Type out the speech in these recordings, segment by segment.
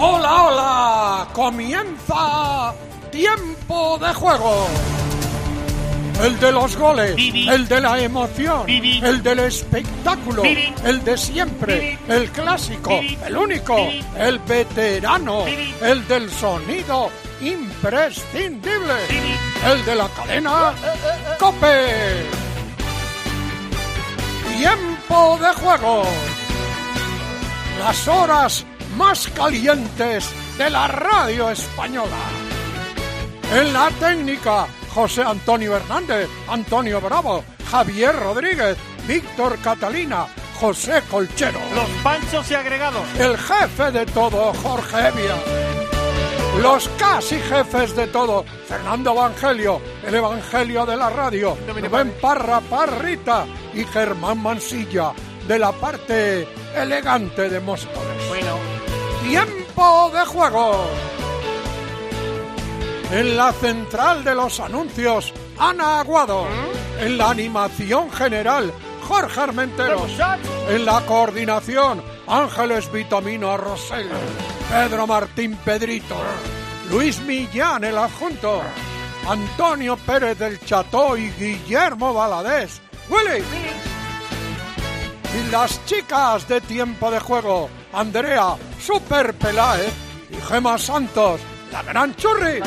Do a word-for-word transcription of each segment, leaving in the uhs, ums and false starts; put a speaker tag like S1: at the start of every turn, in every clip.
S1: ¡Hola, hola! ¡Comienza Tiempo de Juego! El de los goles, Bibi. El de la emoción, Bibi. El del espectáculo, Bibi. El de siempre, Bibi. El clásico, Bibi. El único, Bibi. El veterano, Bibi. El del sonido imprescindible, Bibi. El de la cadena COPE. Tiempo de Juego. Las horas más calientes de la radio española. En la técnica, José Antonio Hernández, Antonio Bravo, Javier Rodríguez, Víctor Catalina, José Colchero.
S2: Los panchos y agregados.
S1: El jefe de todo, Jorge Evia. Los casi jefes de todo, Fernando Evangelio, el Evangelio de la radio, Rubén Parra Parrita y Germán Mansilla, de la parte elegante de Móstoles.
S2: Bueno.
S1: Tiempo de Juego. En la central de los anuncios, Ana Aguado. ¿Mm? En la animación general, Jorge Armenteros. En la coordinación, Ángeles Vitamino Rosell. Pedro Martín Pedrito. Luis Millán, el adjunto. Antonio Pérez del Cható y Guillermo Valadés. ¡Willy! Y las chicas de Tiempo de Juego, Andrea Super Peláez y Gema Santos, la gran churri.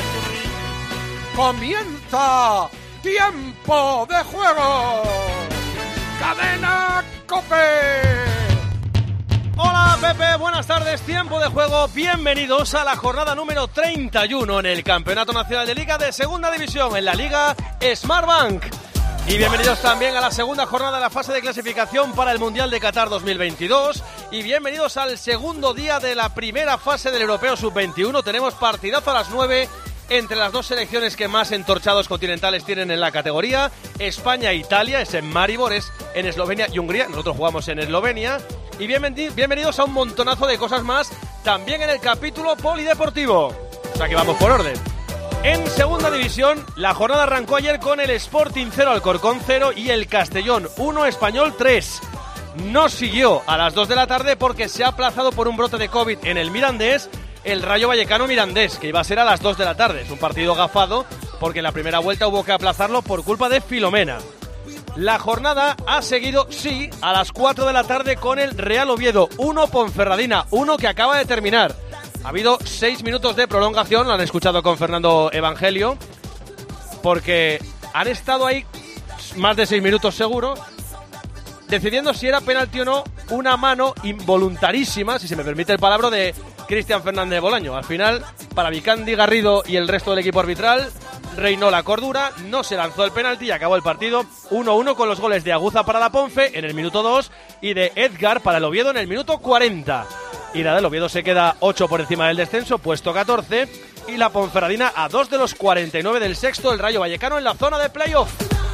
S1: Comienza Tiempo de Juego. Cadena COPE.
S2: Hola Pepe, buenas tardes, Tiempo de Juego. Bienvenidos a la jornada número treinta y uno en el Campeonato Nacional de Liga de Segunda División, en la Liga Smartbank. Y bienvenidos también a la segunda jornada de la fase de clasificación para el Mundial de Qatar dos mil veintidós. Y bienvenidos al segundo día de la primera fase del Europeo sub veintiuno. Tenemos partidazo a las nueve entre las dos selecciones que más entorchados continentales tienen en la categoría. España e Italia, es en Maribor, es en Eslovenia y Hungría. Nosotros jugamos en Eslovenia. Y bienvenidos a un montonazo de cosas más también en el capítulo polideportivo. O sea que vamos por orden. En segunda división, la jornada arrancó ayer con el Sporting cero, Alcorcón cero y el Castellón uno, Español tres. No siguió a las dos de la tarde porque se ha aplazado por un brote de COVID en el Mirandés el Rayo Vallecano Mirandés, que iba a ser a las dos de la tarde. Es un partido gafado porque en la primera vuelta hubo que aplazarlo por culpa de Filomena. La jornada ha seguido, sí, a las cuatro de la tarde con el Real Oviedo uno, Ponferradina uno, que acaba de terminar. Ha habido seis minutos de prolongación, lo han escuchado con Fernando Evangelio, porque han estado ahí más de seis minutos seguro, decidiendo si era penalti o no, una mano involuntarísima, si se me permite el palabra, de Cristian Fernández Bolaño. Al final, para Vicandi Garrido y el resto del equipo arbitral, reinó la cordura, no se lanzó el penalti y acabó el partido uno uno con los goles de Aguza para la Ponfe en el minuto dos y de Edgar para el Oviedo en el minuto cuarenta. Y nada, el Oviedo se queda ocho por encima del descenso, puesto catorce, y la Ponferradina a dos de los cuarenta y nueve del sexto, el Rayo Vallecano en la zona de playoff.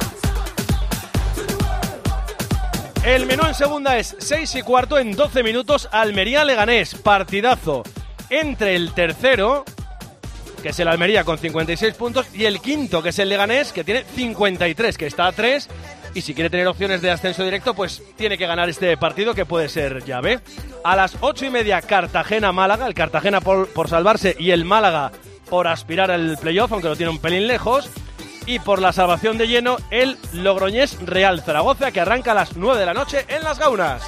S2: El menú en segunda es seis y cuarto en doce minutos, Almería-Leganés, partidazo entre el tercero, que es el Almería con cincuenta y seis puntos, y el quinto, que es el Leganés, que tiene cincuenta y tres, que está a tres, y si quiere tener opciones de ascenso directo, pues tiene que ganar este partido, que puede ser llave. A las ocho y media, Cartagena-Málaga, el Cartagena por, por salvarse y el Málaga por aspirar al playoff, aunque lo tiene un pelín lejos. Y por la salvación de lleno, el Logroñés Real Zaragoza, que arranca a las nueve de la noche en Las Gaunas.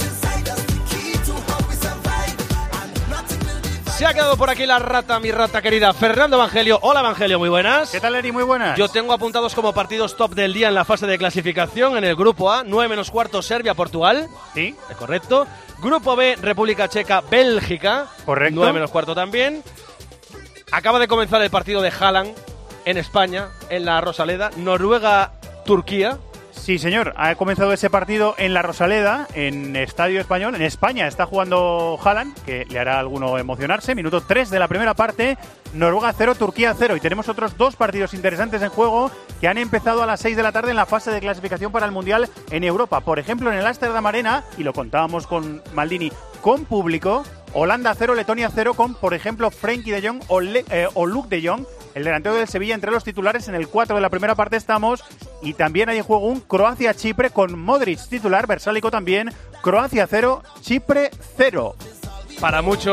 S2: Se ha quedado por aquí la rata, mi rata querida, Fernando Evangelio. Hola Evangelio, muy buenas.
S3: ¿Qué tal, Eri? Muy buenas.
S2: Yo tengo apuntados como partidos top del día en la fase de clasificación en el grupo A, nueve menos cuarto Serbia-Portugal.
S3: Sí.
S2: Es correcto. Grupo B, República Checa-Bélgica.
S3: Correcto.
S2: nueve menos cuarto también. Acaba de comenzar el partido de Haaland en España, en la Rosaleda. Noruega-Turquía.
S3: Sí, señor. Ha comenzado ese partido en la Rosaleda, en Estadio Español. En España está jugando Haaland, que le hará a alguno emocionarse. Minuto tres de la primera parte. Noruega cero, Turquía cero. Y tenemos otros dos partidos interesantes en juego que han empezado a las seis de la tarde en la fase de clasificación para el Mundial en Europa. Por ejemplo, en el Amsterdam Arena, y lo contábamos con Maldini, con público, Holanda cero, Letonia cero, con, por ejemplo, Frenkie de Jong o, Le, eh, o Luke de Jong, el delantero del Sevilla, entre los titulares. En el cuatro de la primera parte estamos. Y también hay en juego un Croacia-Chipre con Modric titular, Versálico también. Croacia cero, Chipre cero.
S2: Para muchos,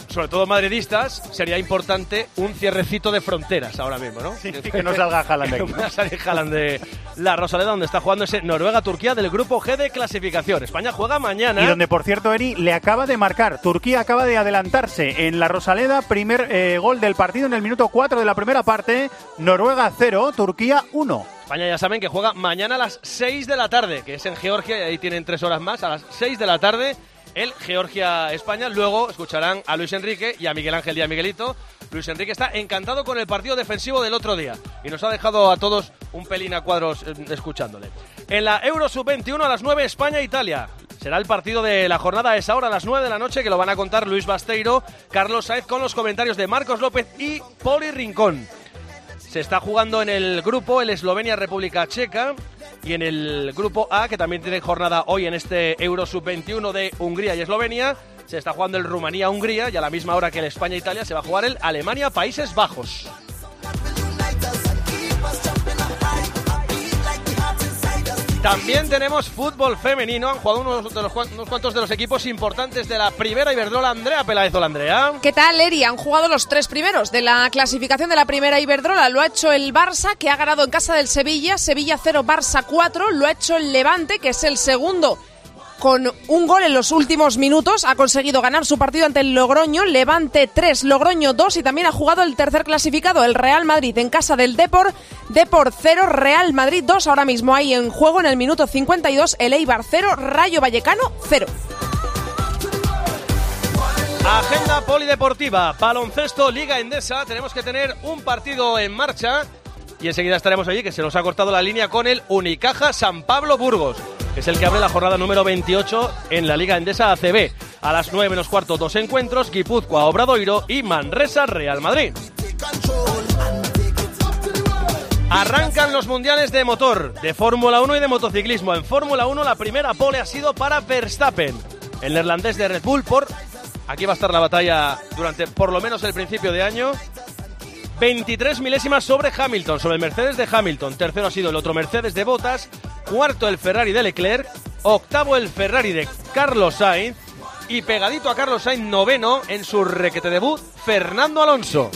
S2: sobre todo madridistas, sería importante un cierrecito de fronteras ahora mismo, ¿no?
S3: Sí, que no salga Haaland de aquí.
S2: Que no salga Haaland de la Rosaleda, donde está jugando ese Noruega-Turquía del grupo G de clasificación. España juega mañana.
S3: Y donde, por cierto, Eri le acaba de marcar. Turquía acaba de adelantarse en la Rosaleda. Primer eh, gol del partido en el minuto cuatro de la primera parte. Noruega cero, Turquía uno.
S2: España ya saben que juega mañana a las seis de la tarde, que es en Georgia, y ahí tienen tres horas más, a las seis de la tarde, el Georgia-España. Luego escucharán a Luis Enrique y a Miguel Ángel y a Miguelito. Luis Enrique está encantado con el partido defensivo del otro día y nos ha dejado a todos un pelín a cuadros eh, escuchándole. En la Euro sub veintiuno a las nueve, España-Italia. Será el partido de la jornada a esa hora, a las nueve de la noche, que lo van a contar Luis Basteiro, Carlos Saez, con los comentarios de Marcos López y Poli Rincón. Se está jugando en el grupo el Eslovenia-República Checa y en el grupo A, que también tiene jornada hoy en este Euro sub veintiuno de Hungría y Eslovenia, se está jugando el Rumanía-Hungría y a la misma hora que el España-Italia se va a jugar el Alemania-Países Bajos. También tenemos fútbol femenino. Han jugado unos, de los, unos cuantos de los equipos importantes de la primera Iberdrola. Andrea Peláez. Hola, Andrea.
S4: ¿Qué tal, Eri? Han jugado los tres primeros de la clasificación de la primera Iberdrola. Lo ha hecho el Barça, que ha ganado en casa del Sevilla. Sevilla cero, Barça cuatro. Lo ha hecho el Levante, que es el segundo, con un gol en los últimos minutos. Ha conseguido ganar su partido ante el Logroño. Levante tres, Logroño dos. Y también ha jugado el tercer clasificado, el Real Madrid, en casa del Depor. Depor cero, Real Madrid dos. Ahora mismo hay en juego en el minuto cincuenta y dos el Eibar cero, Rayo Vallecano cero.
S2: Agenda polideportiva, baloncesto, Liga Endesa. Tenemos que tener un partido en marcha y enseguida estaremos allí, que se nos ha cortado la línea con el Unicaja San Pablo Burgos, que es el que abre la jornada número veintiocho en la Liga Endesa A C B. A las nueve menos cuarto, dos encuentros: Guipúzcoa Obradoiro y Manresa Real Madrid. Arrancan los mundiales de motor, de Fórmula uno y de motociclismo. En Fórmula uno la primera pole ha sido para Verstappen, el neerlandés de Red Bull. Por aquí va a estar la batalla durante por lo menos el principio de año. veintitrés milésimas sobre Hamilton, sobre el Mercedes de Hamilton. Tercero ha sido el otro Mercedes de Bottas. Cuarto el Ferrari de Leclerc. Octavo el Ferrari de Carlos Sainz. Y pegadito a Carlos Sainz, noveno en su requete debut, Fernando Alonso,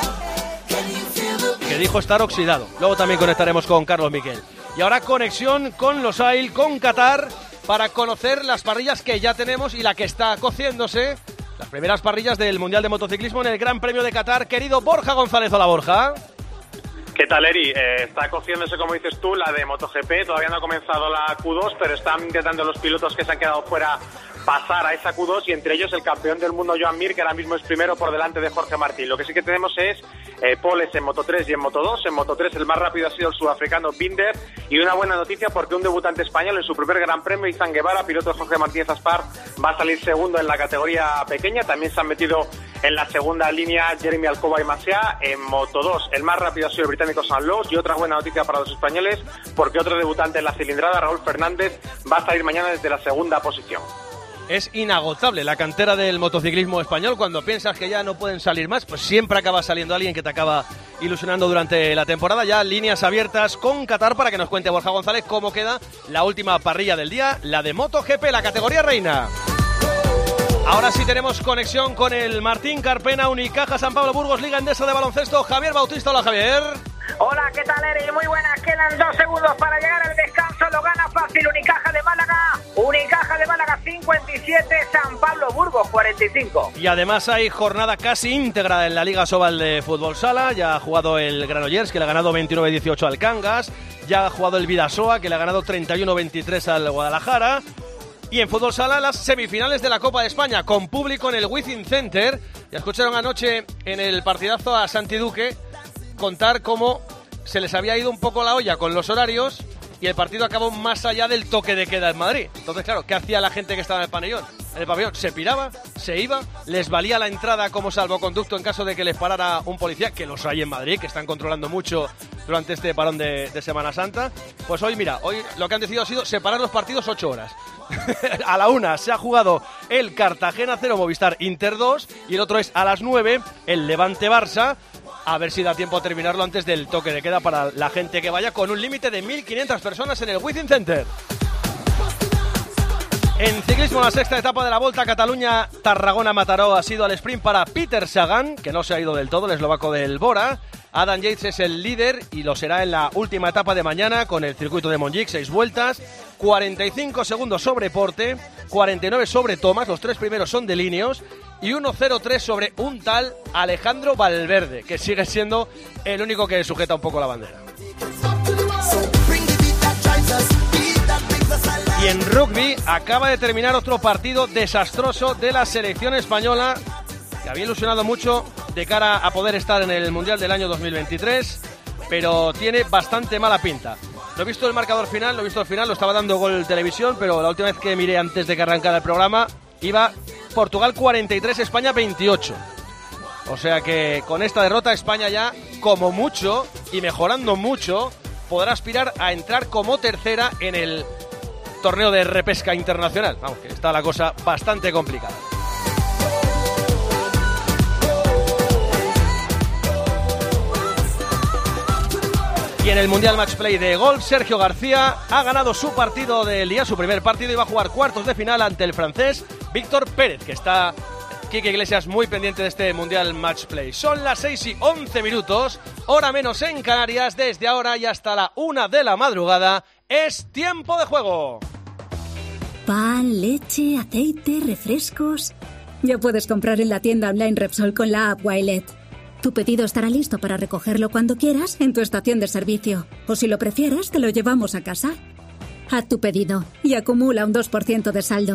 S2: que dijo estar oxidado. Luego también conectaremos con Carlos Miquel. Y ahora conexión con Losail, con Qatar, para conocer las parrillas que ya tenemos y la que está cociéndose. Las primeras parrillas del Mundial de Motociclismo en el Gran Premio de Qatar. Querido Borja González. Hola, Borja.
S5: ¿Qué tal, Eri? Eh, está cociéndose, como dices tú, la de MotoGP. Todavía no ha comenzado la Q dos, pero están intentando los pilotos que se han quedado fuera pasar a esa Q dos, y entre ellos el campeón del mundo Joan Mir, que ahora mismo es primero por delante de Jorge Martín. Lo que sí que tenemos es eh, poles en Moto tres y en Moto dos. En Moto tres el más rápido ha sido el sudafricano Binder, y una buena noticia porque un debutante español en su primer Gran Premio, Izan Guevara, piloto de Jorge Martínez Aspar, va a salir segundo en la categoría pequeña. También se han metido en la segunda línea Jeremy Alcoba y Masia. En Moto dos el más rápido ha sido el británico Sam Lowe, y otra buena noticia para los españoles porque otro debutante en la cilindrada, Raúl Fernández, va a salir mañana desde la segunda posición.
S2: Es inagotable la cantera del motociclismo español. Cuando piensas que ya no pueden salir más, pues siempre acaba saliendo alguien que te acaba ilusionando durante la temporada. Ya líneas abiertas con Qatar para que nos cuente Borja González cómo queda la última parrilla del día, la de MotoGP, la categoría reina. Ahora sí tenemos conexión con el Martín Carpena, Unicaja San Pablo Burgos, Liga Endesa de baloncesto, Javier Bautista. Hola, Javier.
S6: Hola, ¿qué tal, Eri? Muy buenas. Quedan dos segundos para llegar al descanso. Lo gana fácil Unicaja de Málaga. Unicaja de Málaga cincuenta y siete, San Pablo Burgos cuarenta y cinco.
S2: Y además hay jornada casi íntegra en la Liga Sobal de Fútbol Sala. Ya ha jugado el Granollers, que le ha ganado veintinueve dieciocho al Cangas. Ya ha jugado el Vidasoa, que le ha ganado treinta y uno veintitrés al Guadalajara. Y en Fútbol Sala las semifinales de la Copa de España, con público en el Wizzing Center. Ya escucharon anoche en el partidazo a Santi Duque contar cómo se les había ido un poco la olla con los horarios y el partido acabó más allá del toque de queda en Madrid. Entonces, claro, ¿qué hacía la gente que estaba en el pabellón? En el pabellón se piraba, se iba, les valía la entrada como salvoconducto en caso de que les parara un policía, que los hay en Madrid, que están controlando mucho durante este parón de, de Semana Santa. Pues hoy, mira, hoy lo que han decidido ha sido separar los partidos ocho horas. A la una se ha jugado el Cartagena cero, Movistar Inter dos, y el otro es a las nueve, el Levante Barça. A ver si da tiempo a terminarlo antes del toque de queda para la gente que vaya, con un límite de mil quinientas personas en el Wizzing Center. En ciclismo, la sexta etapa de la Volta a Cataluña, Tarragona-Mataró ha sido al sprint para Peter Sagan, que no se ha ido del todo, el eslovaco del Bora. Adam Yates es el líder y lo será en la última etapa de mañana con el circuito de Montjuic, seis vueltas, cuarenta y cinco segundos sobre Porte, cuarenta y nueve sobre Thomas, los tres primeros son de Líneos, y uno cero tres sobre un tal Alejandro Valverde, que sigue siendo el único que sujeta un poco la bandera. Y en rugby acaba de terminar otro partido desastroso de la selección española, que había ilusionado mucho de cara a poder estar en el Mundial del año dos mil veintitrés, pero tiene bastante mala pinta. No he visto el marcador final, no he visto el final, lo estaba dando Gol Televisión, pero la última vez que miré antes de que arrancara el programa, iba Portugal cuarenta y tres, España veintiocho. O sea que con esta derrota España ya, como mucho, y mejorando mucho, podrá aspirar a entrar como tercera en el torneo de repesca internacional. Vamos, que está la cosa bastante complicada. Y en el Mundial Match Play de golf, Sergio García ha ganado su partido del día, su primer partido, y va a jugar cuartos de final ante el francés Víctor Pérez, que está Quique Iglesias muy pendiente de este Mundial Match Play. Son las seis y once minutos, hora menos en Canarias. Desde ahora y hasta la una de la madrugada es tiempo de juego.
S7: Pan, leche, aceite, refrescos. Ya puedes comprar en la tienda online Repsol con la app Wilet. Tu pedido estará listo para recogerlo cuando quieras en tu estación de servicio. O si lo prefieres, te lo llevamos a casa. Haz tu pedido y acumula un dos por ciento de saldo.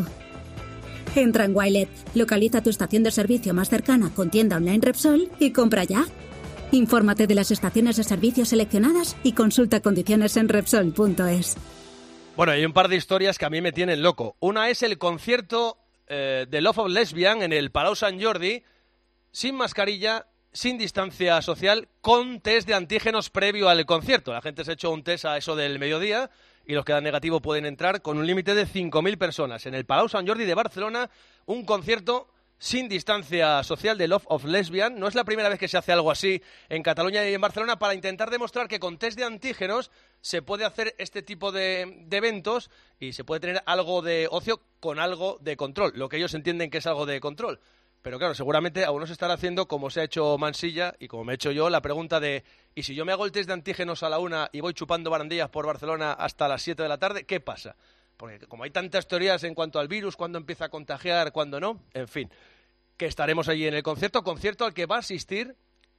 S7: Entra en Wilet, localiza tu estación de servicio más cercana con tienda online Repsol y compra ya. Infórmate de las estaciones de servicio seleccionadas y consulta condiciones en Repsol punto es.
S2: Bueno, hay un par de historias que a mí me tienen loco. Una es el concierto eh, de Love of Lesbian en el Palau Sant Jordi, sin mascarilla, sin distancia social, con test de antígenos previo al concierto. La gente se ha hecho un test a eso del mediodía y los que dan negativo pueden entrar, con un límite de cinco mil personas. En el Palau Sant Jordi de Barcelona, un concierto sin distancia social de Love of Lesbian. No es la primera vez que se hace algo así en Cataluña y en Barcelona, para intentar demostrar que con test de antígenos se puede hacer este tipo de, de eventos y se puede tener algo de ocio con algo de control, lo que ellos entienden que es algo de control. Pero claro, seguramente aún no se estará haciendo, como se ha hecho Mansilla y como me he hecho yo, la pregunta de ¿y si yo me hago el test de antígenos a la una y voy chupando barandillas por Barcelona hasta las siete de la tarde, qué pasa? Porque como hay tantas teorías en cuanto al virus, cuándo empieza a contagiar, cuándo no, en fin, que estaremos allí en el concierto, concierto al que va a asistir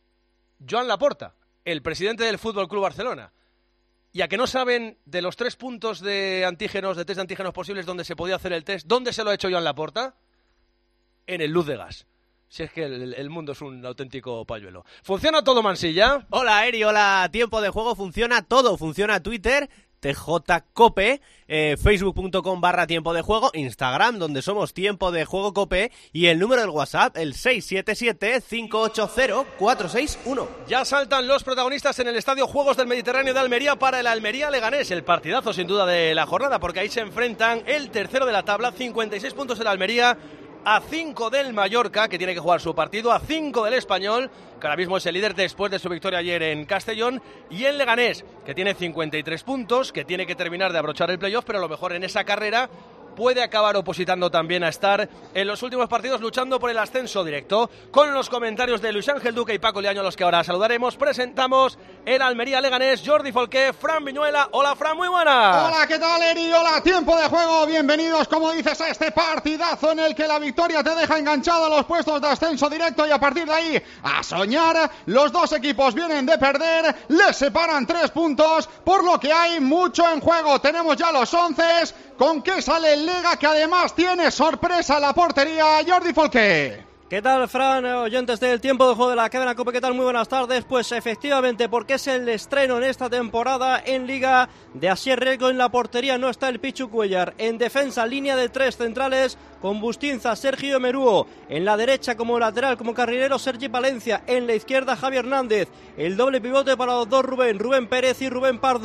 S2: Joan Laporta, el presidente del Fútbol Club Barcelona. Y a que no saben de los tres puntos de antígenos, de test de antígenos posibles donde se podía hacer el test, ¿dónde se lo ha hecho Joan Laporta? En el Luz de Gas. Si es que el, el mundo es un auténtico pañuelo. ¿Funciona todo, Mansilla?
S8: Hola, Eri, hola, tiempo de juego, funciona todo, funciona Twitter, T J Cope, eh, facebook punto com barra tiempo de juego, Instagram, donde somos tiempo de juego Cope, y el número del WhatsApp, el seis siete siete, cinco ocho cero, cuatro seis uno.
S2: Ya saltan los protagonistas en el Estadio Juegos del Mediterráneo de Almería para el Almería Leganés, el partidazo sin duda de la jornada, porque ahí se enfrentan el tercero de la tabla, cincuenta y seis puntos el Almería, a cinco del Mallorca, que tiene que jugar su partido, a cinco del Español, que ahora mismo es el líder después de su victoria ayer en Castellón, y el Leganés, que tiene cincuenta y tres puntos, que tiene que terminar de abrochar el playoff, pero a lo mejor en esa carrera puede acabar opositando también a estar en los últimos partidos luchando por el ascenso directo. Con los comentarios de Luis Ángel Duque y Paco Liaño, a los que ahora saludaremos, presentamos el Almería Leganés. Jordi Folqué, Fran Viñuela. Hola, Fran, muy buenas.
S1: Hola, ¿qué tal, Eri? Hola, tiempo de juego. Bienvenidos, como dices, a este partidazo en el que la victoria te deja enganchado a los puestos de ascenso directo y a partir de ahí a soñar. Los dos equipos vienen de perder, les separan tres puntos, por lo que hay mucho en juego. Tenemos ya los once. ¿Con qué sale el Lega, que además tiene sorpresa en la portería? Jordi Folqué.
S9: ¿Qué tal, Fran? Oyentes del tiempo de juego de la cadena Cope, ¿qué tal? Muy buenas tardes. Pues efectivamente, porque es el estreno en esta temporada en Liga de Asier Riesgo. En la portería no está el Pichu Cuellar. En defensa, línea de tres centrales con Bustinza, Sergio Merúo. En la derecha como lateral, como carrilero, Sergi Palencia. En la izquierda, Javi Hernández. El doble pivote para los dos Rubén, Rubén Pérez y Rubén Pardo.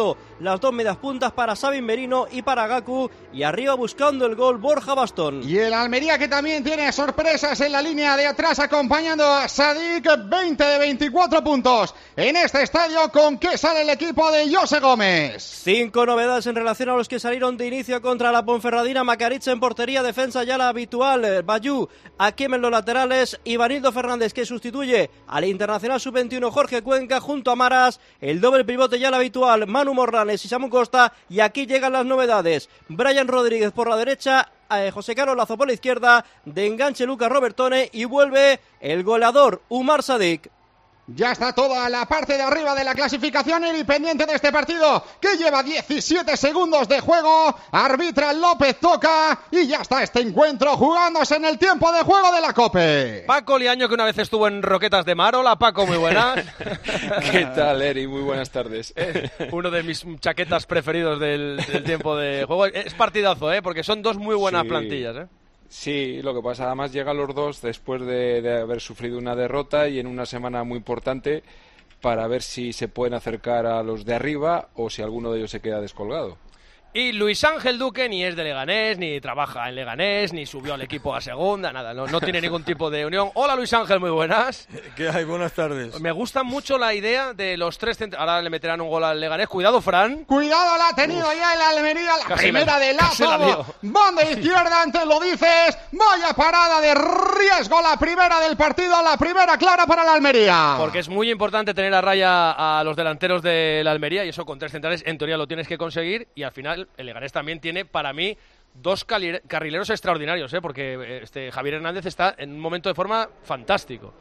S9: las dos medias puntas para Sabin Merino y para Gaku, y arriba buscando el gol Borja Bastón.
S10: Y el Almería, que también tiene sorpresas en la línea de atrás, acompañando a Sadik, veinte de veinticuatro puntos en este estadio. ¿Con qué sale el equipo de José Gómez?
S9: Cinco novedades en relación a los que salieron de inicio contra la Ponferradina. Macariche en portería, defensa ya la habitual, Bayú, Akiem en los laterales, Ivanildo Fernández, que sustituye al internacional sub veintiuno Jorge Cuenca, junto a Maras, el doble pivote ya la habitual, Manu Morlanes y Samu Costa. Y aquí llegan las novedades: Brian Rodríguez por la derecha, eh, José Carlos Lazo por la izquierda, de enganche Lucas Robertone, y vuelve el goleador Umar Sadik.
S10: Ya está toda la parte de arriba de la clasificación y pendiente de este partido, que lleva diecisiete segundos de juego. Arbitra López Toca y ya está este encuentro jugándose en el tiempo de juego de la COPE.
S2: Paco Liaño, que una vez estuvo en Roquetas de Mar. Hola, Paco, muy buenas.
S11: ¿Qué tal, Eri? Muy buenas tardes.
S2: Eh, uno de mis chaquetas preferidos del, del tiempo de juego. Es partidazo, ¿eh? Porque son dos muy buenas sí. plantillas, ¿eh?
S11: Sí, lo que pasa, además llegan los dos después de, de haber sufrido una derrota y en una semana muy importante para ver si se pueden acercar a los de arriba o si alguno de ellos se queda descolgado.
S2: Y Luis Ángel Duque ni es de Leganés, ni trabaja en Leganés, ni subió al equipo a segunda, nada, no, no tiene ningún tipo de unión. Hola Luis Ángel, muy buenas.
S12: ¿Qué hay? Buenas tardes.
S2: Me gusta mucho la idea de los tres cent... Ahora le meterán un gol al Leganés. Cuidado, Fran.
S10: Cuidado, la ha tenido Uf. ya el Almería, la casi primera la, de Lazo. Banda izquierda, antes lo dices. Vaya parada de riesgo, la primera del partido, la primera clara para la Almería.
S2: Porque es muy importante tener a raya a los delanteros de la Almería, y eso con tres centrales en teoría lo tienes que conseguir, y al final el Leganés también tiene, para mí, dos carrileros extraordinarios, ¿eh? Porque este Javier Hernández está en un momento de forma fantástico.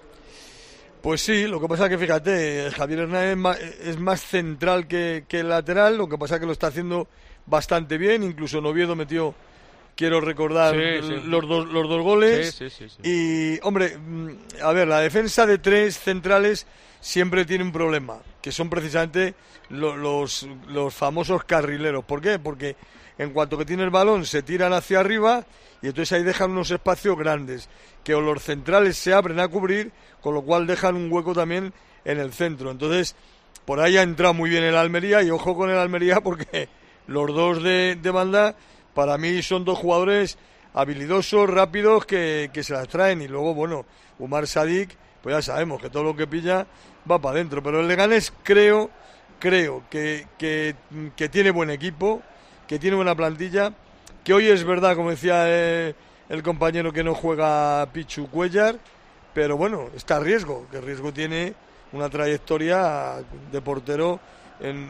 S12: Pues sí, lo que pasa es que, fíjate, Javier Hernández es más central que, que lateral, lo que pasa es que lo está haciendo bastante bien, incluso en Oviedo metió, quiero recordar, sí, sí. Los, dos, los dos goles.
S2: Sí, sí, sí, sí.
S12: Y, hombre, a ver, la defensa de tres centrales siempre tiene un problema, que son precisamente los, los, los famosos carrileros. ¿Por qué? Porque en cuanto que tiene el balón se tiran hacia arriba y entonces ahí dejan unos espacios grandes que o los centrales se abren a cubrir, con lo cual dejan un hueco también en el centro. Entonces, por ahí ha entrado muy bien el Almería, y ojo con el Almería porque los dos de, de banda para mí son dos jugadores habilidosos, rápidos, que, que se las traen. Y luego, bueno, Umar Sadik, pues ya sabemos que todo lo que pilla va para adentro. Pero el Leganés creo, creo que, que, que tiene buen equipo, que tiene buena plantilla, que hoy es verdad, como decía eh, el compañero, que no juega Pichu Cuellar, pero bueno, está a riesgo, que riesgo tiene una trayectoria de portero en,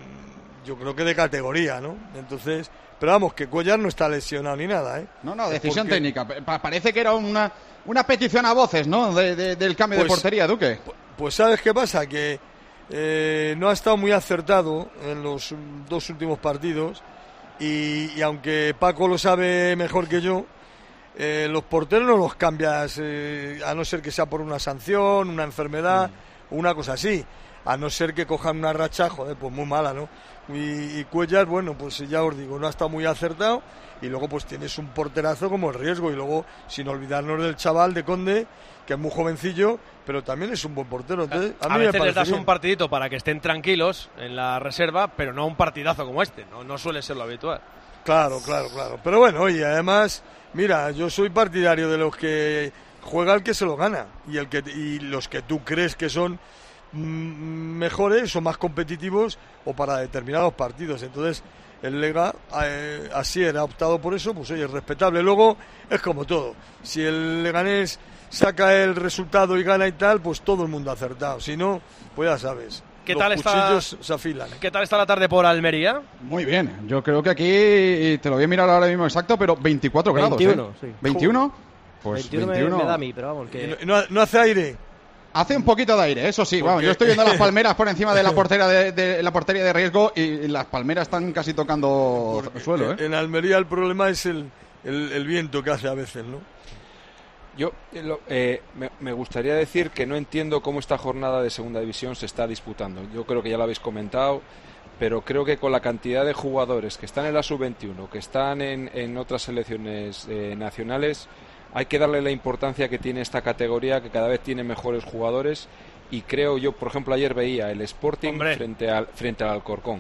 S12: yo creo que de categoría, ¿no? Entonces, pero vamos, que Cuellar no está lesionado ni nada, ¿eh?
S10: No, no, decisión
S12: Porque...
S10: técnica. Pa- parece que era una, una petición a voces, ¿no? De, de, del cambio pues, de portería, Duque.
S12: Pues ¿sabes qué pasa? Que eh, no ha estado muy acertado en los dos últimos partidos, y, y aunque Paco lo sabe mejor que yo, eh, los porteros no los cambias, eh, a no ser que sea por una sanción, una enfermedad, mm. una cosa así. A no ser que cojan una racha, joder, pues muy mala, ¿no? Y, y Cuellar, bueno, pues ya os digo, no ha estado muy acertado, y luego pues tienes un porterazo como el riesgo, y luego sin olvidarnos del chaval de Conde, que es muy jovencillo, pero también es un buen portero. Entonces, a,
S2: a,
S12: mí
S2: a
S12: me
S2: veces les das
S12: bien.
S2: un partidito para que estén tranquilos en la reserva, pero no un partidazo como este, no, no suele ser lo habitual.
S12: Claro, claro, claro. Pero bueno, oye, además, mira, yo soy partidario de los que juega el que se lo gana, y el que y los que tú crees que son mejores o más competitivos o para determinados partidos. Entonces el Lega eh, así era, ha optado por eso, pues oye, es respetable. Luego es como todo, si el Leganés saca el resultado y gana y tal, pues todo el mundo ha acertado, si no, pues ya sabes,
S2: ¿Qué
S12: los
S2: tal
S12: cuchillos
S2: está,
S12: se afilan.
S2: ¿Qué tal está la tarde por Almería?
S10: Muy bien, yo creo que aquí, te lo voy a mirar ahora mismo exacto, pero veinticuatro
S9: veintiuno,
S10: grados, ¿eh?
S9: sí.
S10: ¿veintiuno? Pues
S9: veintiuno,
S10: veintiuno.
S9: Me, me da a mí, pero vamos, que...
S12: no, no hace aire.
S10: Hace un poquito de aire, eso sí. Vamos, yo estoy viendo las palmeras por encima de la portería de, de la portería de riesgo, y las palmeras están casi tocando Porque suelo, ¿eh?
S12: En Almería el problema es el, el, el viento que hace a veces, ¿no?
S11: Yo lo, eh, me, me gustaría decir que no entiendo cómo esta jornada de segunda división se está disputando. Yo creo que ya lo habéis comentado, pero creo que con la cantidad de jugadores que están en la sub veintiuno, que están en, en otras selecciones eh, nacionales, hay que darle la importancia que tiene esta categoría, que cada vez tiene mejores jugadores, y creo yo, por ejemplo, ayer veía el Sporting frente al, frente al Alcorcón,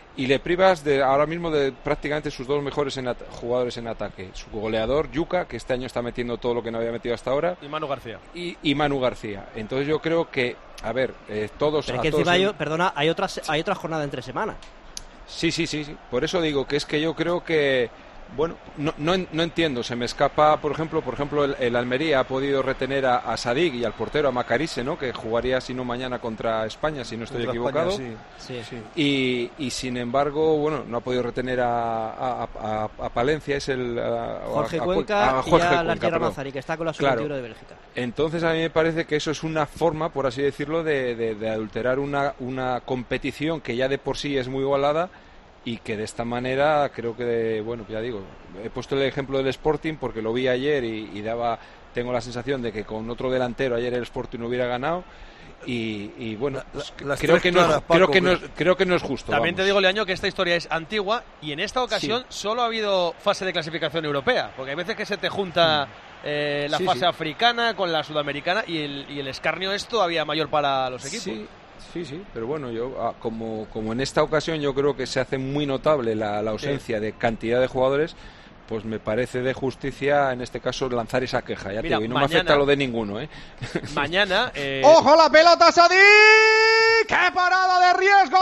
S11: y le privas de ahora mismo de prácticamente sus dos mejores en jugadores en ataque, su goleador Yuka, que este año está metiendo todo lo que no había metido hasta ahora,
S2: y Manu García
S11: y, y Manu García. Entonces yo creo que, a ver, eh, todos
S9: pero es
S11: a
S9: que
S11: todos
S9: encima
S11: en...
S9: hay, perdona, hay otras hay otra jornada entre semanas.
S11: Sí, sí, sí, sí, por eso digo que es que yo creo que bueno, no, no, no entiendo, se me escapa, por ejemplo, por ejemplo el, el Almería ha podido retener a, a Sadik y al portero, a Macarise, ¿no? Que jugaría, si no mañana, contra España, si no estoy
S12: contra
S11: equivocado.
S12: España, sí.
S9: Sí.
S12: Sí.
S11: Y, y sin embargo, bueno, no ha podido retener a, a, a, a Palencia, es el... A,
S9: Jorge
S11: a,
S9: Cuenca
S11: a Jorge
S9: y a
S11: Cuenca,
S9: Larry
S11: perdón.
S9: Ramazari, que está con la sub veintiuno de Bélgica.
S11: Entonces a mí me parece que eso es una forma, por así decirlo, de, de, de adulterar una, una competición que ya de por sí es muy igualada, y que de esta manera creo que, bueno, ya digo, he puesto el ejemplo del Sporting porque lo vi ayer y, y daba, tengo la sensación de que con otro delantero ayer el Sporting hubiera ganado y, y bueno, pues,
S12: la,
S11: creo, que no,
S12: claras,
S11: creo,
S12: Paco,
S11: que no es, creo que no es justo.
S2: También
S11: vamos.
S2: te digo, Leaño, que esta historia es antigua y en esta ocasión sí. solo ha habido fase de clasificación europea, porque hay veces que se te junta eh, la
S11: sí,
S2: fase
S11: sí.
S2: africana con la sudamericana y el, y el escarnio es todavía mayor para los equipos.
S11: Sí. Sí, sí, pero bueno, yo como, como en esta ocasión yo creo que se hace muy notable la, la ausencia sí. de cantidad de jugadores, pues me parece de justicia en este caso lanzar esa queja, ya
S2: Mira,
S11: te digo, y no
S2: mañana,
S11: me afecta lo de ninguno, ¿eh?
S2: Mañana... Eh...
S10: ¡Ojo la pelota, Sadik! ¡Qué parada de riesgo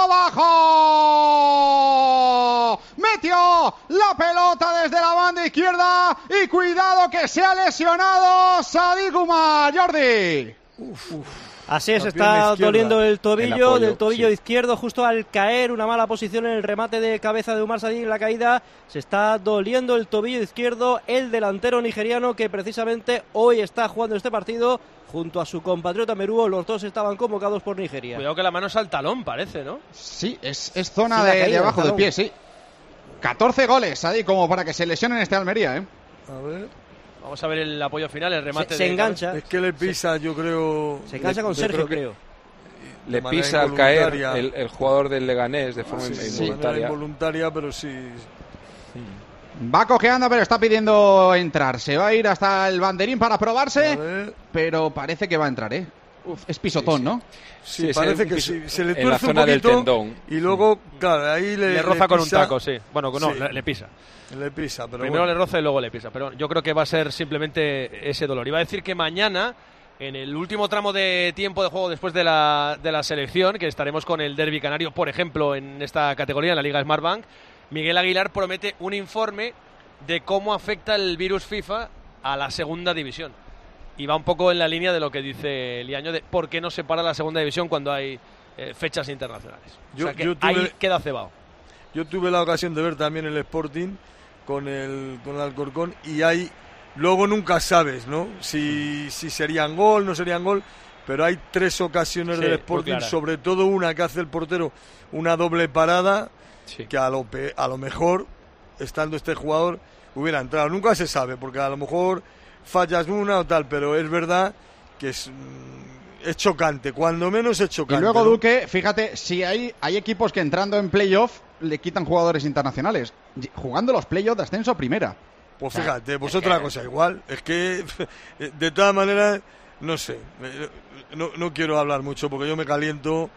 S10: bajo! Metió la pelota desde la banda izquierda y cuidado que se ha lesionado Sadik Umar, Jordi.
S12: Uf, uf.
S9: Así es, está doliendo el tobillo,
S11: el
S9: del tobillo
S11: sí.
S9: izquierdo justo al caer, una mala posición en el remate de cabeza de Umar Sadik en la caída. Se está doliendo el tobillo izquierdo el delantero nigeriano que precisamente hoy está jugando este partido junto a su compatriota Meruo. Los dos estaban convocados por Nigeria.
S2: Cuidado que la mano es al talón, parece, ¿no?
S10: Sí, es, es zona
S9: sí,
S10: de,
S9: caída,
S10: de abajo
S9: del
S10: del pie, sí. catorce goles, Sadik, como para que se lesionen este Almería, ¿eh?
S12: A ver...
S2: Vamos a ver el apoyo final, el remate.
S9: Se, se
S2: de
S9: engancha.
S12: Es que le pisa, sí. yo creo...
S9: Se engancha
S12: le,
S9: con Sergio,
S12: creo.
S9: creo.
S11: Le pisa al caer el, el jugador del Leganés de forma
S12: sí,
S11: involuntaria.
S12: Sí, involuntaria, pero sí...
S10: Va cojeando, pero está pidiendo entrar. Se va a ir hasta el banderín para probarse, pero parece que va a entrar, ¿eh? Uf, es pisotón,
S12: sí, sí.
S10: ¿no?
S12: Sí,
S11: sí
S12: parece
S11: que
S12: sí. Se le
S11: tuerce un poquito
S12: y luego, claro, ahí le,
S2: le roza
S12: le
S2: con
S12: pisa,
S2: un taco, sí. Bueno, no,
S12: sí.
S2: le, le pisa.
S12: Le pisa, pero
S2: Primero
S12: bueno.
S2: le roza y luego le pisa. Pero yo creo que va a ser simplemente ese dolor. Iba a decir que mañana, en el último tramo de tiempo de juego después de la, de la selección, que estaremos con el Derby Canario, por ejemplo, en esta categoría, en la Liga Smartbank, Miguel Aguilar promete un informe de cómo afecta el virus FIFA a la segunda división. Y va un poco en la línea de lo que dice Liaño de por qué no se para la segunda división cuando hay eh, fechas internacionales.
S12: Yo,
S2: o sea que
S12: yo tuve,
S2: ahí queda cebado.
S12: Yo tuve la ocasión de ver también el Sporting con el, con el Alcorcón y hay, luego nunca sabes, ¿no? Si, si serían gol, no serían gol, pero hay tres ocasiones
S2: sí,
S12: del Sporting, sobre todo una que hace el portero, una doble parada, sí. que a lo, a lo mejor, estando este jugador, hubiera entrado. Nunca se sabe, porque a lo mejor fallas una o tal, pero es verdad que es, es chocante, cuando menos es chocante.
S10: Y luego,
S12: ¿no?
S10: Duque, fíjate, si hay, hay equipos que entrando en playoff le quitan jugadores internacionales, jugando los playoffs de ascenso a primera.
S12: Pues fíjate, pues otra cosa igual, es que de todas maneras, no sé, no, no quiero hablar mucho porque yo me caliento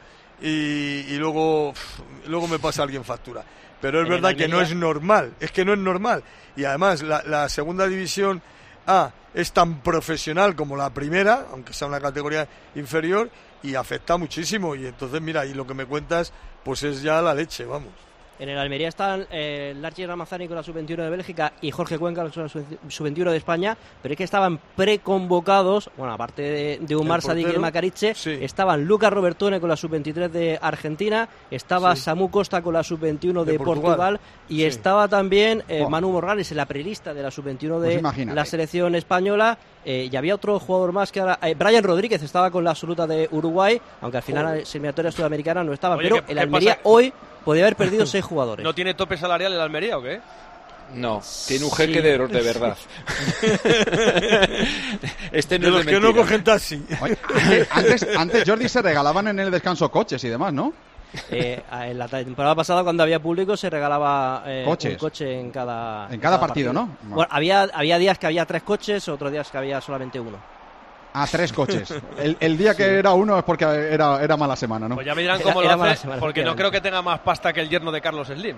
S12: y, y luego, luego me pasa alguien factura. Pero es
S9: en
S12: verdad que no es normal, es que no es normal. Y además la, la segunda división A es tan profesional como la primera, aunque sea una categoría inferior, y afecta muchísimo. Y entonces, mira, y lo que me cuentas, pues es ya la leche, vamos.
S9: En el Almería están eh, Larry Ramazani con la sub veintiuno de Bélgica y Jorge Cuenca con la sub veintiuno de España, pero es que estaban preconvocados, bueno, aparte de, de Umar Sadik y de Macariche, sí. estaban Lucas Robertone con la sub veintitrés de Argentina, estaba sí. Samu Costa con la sub veintiuno de, de Portugal, Portugal y sí. estaba también eh, oh. Manu Morales en la prelista de la sub veintiuno de pues la selección española. Eh, y había otro jugador más que ahora, eh, Brian Rodríguez estaba con la absoluta de Uruguay, aunque al final en eliminatoria sudamericana no estaba. Oye, pero el Almería pasa? hoy podía haber perdido seis jugadores.
S2: ¿No tiene tope salarial el Almería o qué?
S11: No, tiene un jeque sí. de, de verdad.
S12: este no de los que no cogen taxi.
S10: Oye, antes, antes, antes, Jordi, se regalaban en el descanso coches y demás, ¿no?
S9: Eh, en la temporada pasada, cuando había público, se regalaba eh, un coche en cada,
S10: en cada, en cada partido, partido, ¿no?
S9: Bueno, había, había días que había tres coches, otros días que había solamente uno.
S10: A tres coches. El, el día que sí. era uno es porque era, era mala semana, ¿no?
S2: Pues ya me dirán cómo era, lo hace, porque no creo que tenga más pasta que el yerno de Carlos Slim.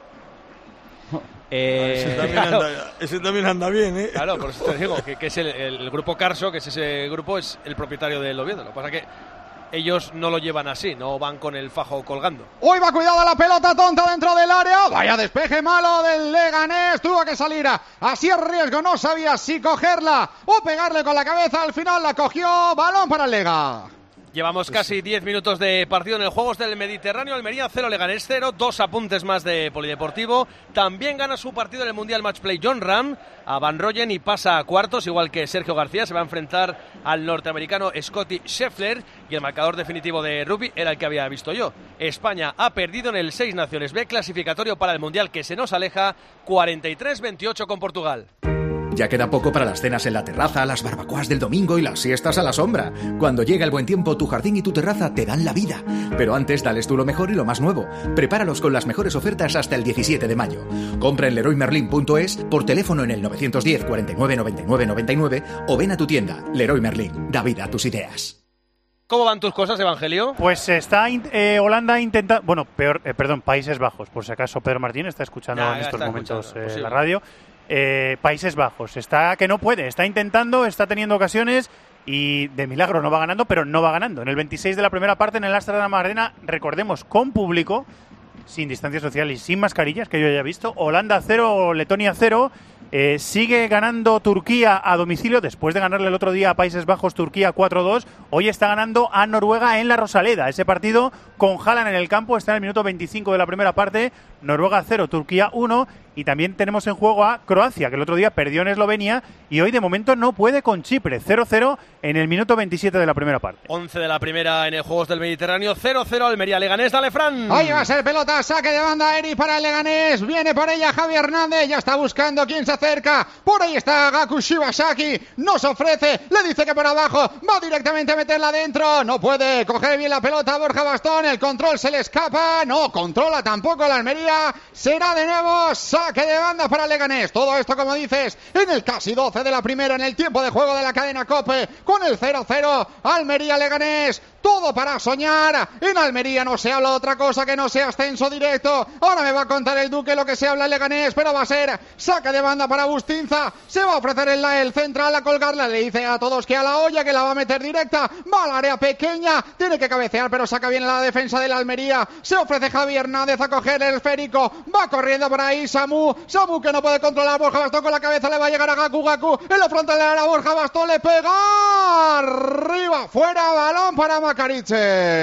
S12: Eh, ese, también claro. anda, ese también anda bien, ¿eh?
S2: Claro, por eso te digo que, que es el, el grupo Carso, que es ese grupo, es el propietario del Oviedo. Lo que pasa es que ellos no lo llevan así, no van con el fajo colgando.
S10: Uy, va cuidado la pelota tonta dentro del área. Vaya despeje malo del Leganés. Tuvo que salir a, así el riesgo. No sabía si cogerla o pegarle con la cabeza. Al final la cogió. Balón para el Lega.
S2: Llevamos casi diez minutos de partido en el Juegos del Mediterráneo. Almería cero, Leganés cero. Dos apuntes más de Polideportivo. También gana su partido en el Mundial Matchplay John Ram a Van Rooyen y pasa a cuartos, igual que Sergio García. Se va a enfrentar al norteamericano Scotty Scheffler. Y el marcador definitivo de rugby era el que había visto yo. España ha perdido en el Seis Naciones B clasificatorio para el Mundial que se nos aleja, cuarenta y tres veintiocho con Portugal.
S13: Ya queda poco para las cenas en la terraza, las barbacoas del domingo y las siestas a la sombra. Cuando llega el buen tiempo, tu jardín y tu terraza te dan la vida. Pero antes, dales tú lo mejor y lo más nuevo. Prepáralos con las mejores ofertas hasta el diecisiete de mayo. Compra en leroy merlin punto es, por teléfono en el nueve diez, cuarenta y nueve, noventa y nueve, noventa y nueve o ven a tu tienda. Leroy Merlin, da vida a tus ideas.
S2: ¿Cómo van tus cosas, Evangelio?
S3: Pues está eh, Holanda intentando... Bueno, peor, eh, perdón, Países Bajos. Por si acaso Pedro Martín está escuchando nah, en estos momentos eh, la radio. Eh, Países Bajos, está que no puede, está intentando, está teniendo ocasiones y de milagro no va ganando, pero no va ganando. En el veintiséis de la primera parte en el Amsterdam Arena, recordemos, con público, sin distancia social y sin mascarillas, que yo haya visto, Holanda cero, Letonia cero, eh, sigue ganando Turquía a domicilio, después de ganarle el otro día a Países Bajos Turquía cuatro dos, hoy está ganando a Noruega en la Rosaleda. Ese partido con Haaland en el campo está en el minuto veinticinco de la primera parte, Noruega cero, Turquía uno. Y también tenemos en juego a Croacia, que el otro día perdió en Eslovenia y hoy de momento no puede con Chipre. cero cero en el minuto veintisiete de la primera parte.
S2: once de la primera en el Juegos del Mediterráneo. cero cero Almería. Leganés, dale, Fran.
S10: Ahí va a ser pelota, saque de banda Eri para el Leganés. Viene por ella Javi Hernández, ya está buscando quién se acerca. Por ahí está Gaku Shibasaki, nos ofrece, le dice que por abajo, va directamente a meterla adentro. No puede coger bien la pelota Borja Bastón, el control se le escapa. No controla tampoco la Almería. Será de nuevo saque que de banda para Leganés. Todo esto, como dices, en el casi doce de la primera, en el tiempo de juego de la cadena COPE, con el cero cero, Almería-Leganés. Todo para soñar. En Almería no se habla de otra cosa que no sea ascenso directo. Ahora me va a contar el Duque lo que se habla en Leganés, pero va a ser saque de banda para Bustinza. Se va a ofrecer el, el central a colgarla. Le dice a todos que a la olla, que la va a meter directa. Va al área pequeña. Tiene que cabecear, pero saca bien la defensa de la Almería. Se ofrece Javi Hernández a coger el esférico. Va corriendo por ahí Samu. Samu que no puede controlar. Borja Bastón con la cabeza. Le va a llegar a Gaku. Gaku en la frontal de la Borja Bastón. Le pega. Arriba. Fuera. Balón para Macariche.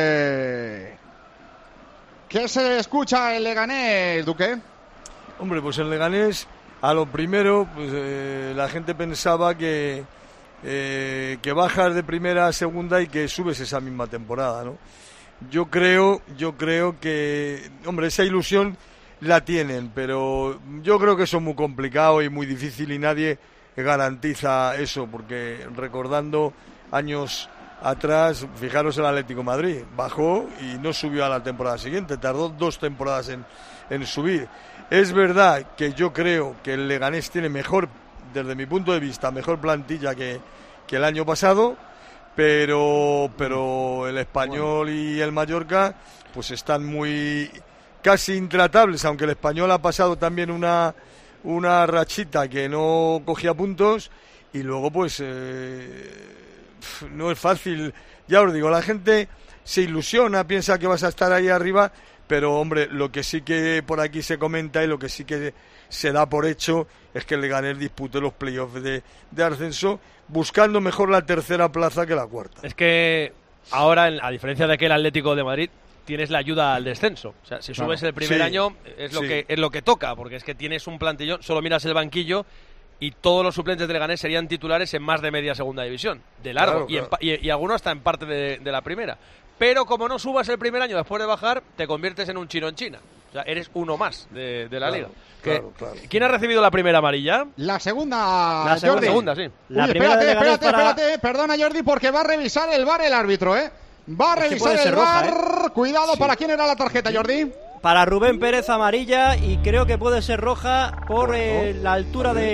S10: ¿Qué se escucha en Leganés, Duque?
S12: Hombre, pues en Leganés, a lo primero, pues eh, la gente pensaba que, eh, que bajas de primera a segunda y que subes esa misma temporada, ¿no? Yo creo, yo creo que, hombre, esa ilusión la tienen, pero yo creo que eso es muy complicado y muy difícil y nadie garantiza eso, porque recordando años atrás, fijaros el Atlético de Madrid, bajó y no subió a la temporada siguiente, tardó dos temporadas en, en subir. Es verdad que yo creo que el Leganés tiene mejor, desde mi punto de vista, mejor plantilla que, que el año pasado, pero, pero el Español y el Mallorca pues están muy casi intratables, aunque el Español ha pasado también una, una rachita que no cogía puntos y luego pues... Eh, no es fácil, ya os digo, la gente se ilusiona, piensa que vas a estar ahí arriba, pero hombre, lo que sí que por aquí se comenta y lo que sí que se da por hecho es que el Leganés dispute los playoffs de, de ascenso, buscando mejor la tercera plaza que la cuarta.
S2: Es que ahora, a diferencia de aquel Atlético de Madrid, tienes la ayuda al descenso. O sea, si subes claro. el primer sí, año es lo sí. que es lo que toca, porque es que tienes un plantillón, solo miras el banquillo y todos los suplentes de Leganés serían titulares en más de media segunda división, de largo, claro, y, claro. En, y, y algunos hasta en parte de, de la primera. Pero como no subas el primer año después de bajar, te conviertes en un chino en China. O sea, eres uno más de, de la
S12: claro,
S2: liga.
S12: Claro,
S2: que,
S12: claro.
S2: ¿Quién ha recibido la primera amarilla?
S10: La segunda,
S2: La segunda, segunda sí.
S10: La Uy, espérate, espérate, para... espérate, perdona Jordi, porque va a revisar el V A R el árbitro, ¿eh? Va a revisar es que el V A R. Roja, ¿eh? Cuidado, sí. ¿Para quién era la tarjeta, Jordi?
S9: Para Rubén Pérez amarilla y creo que puede ser roja por eh, la altura de,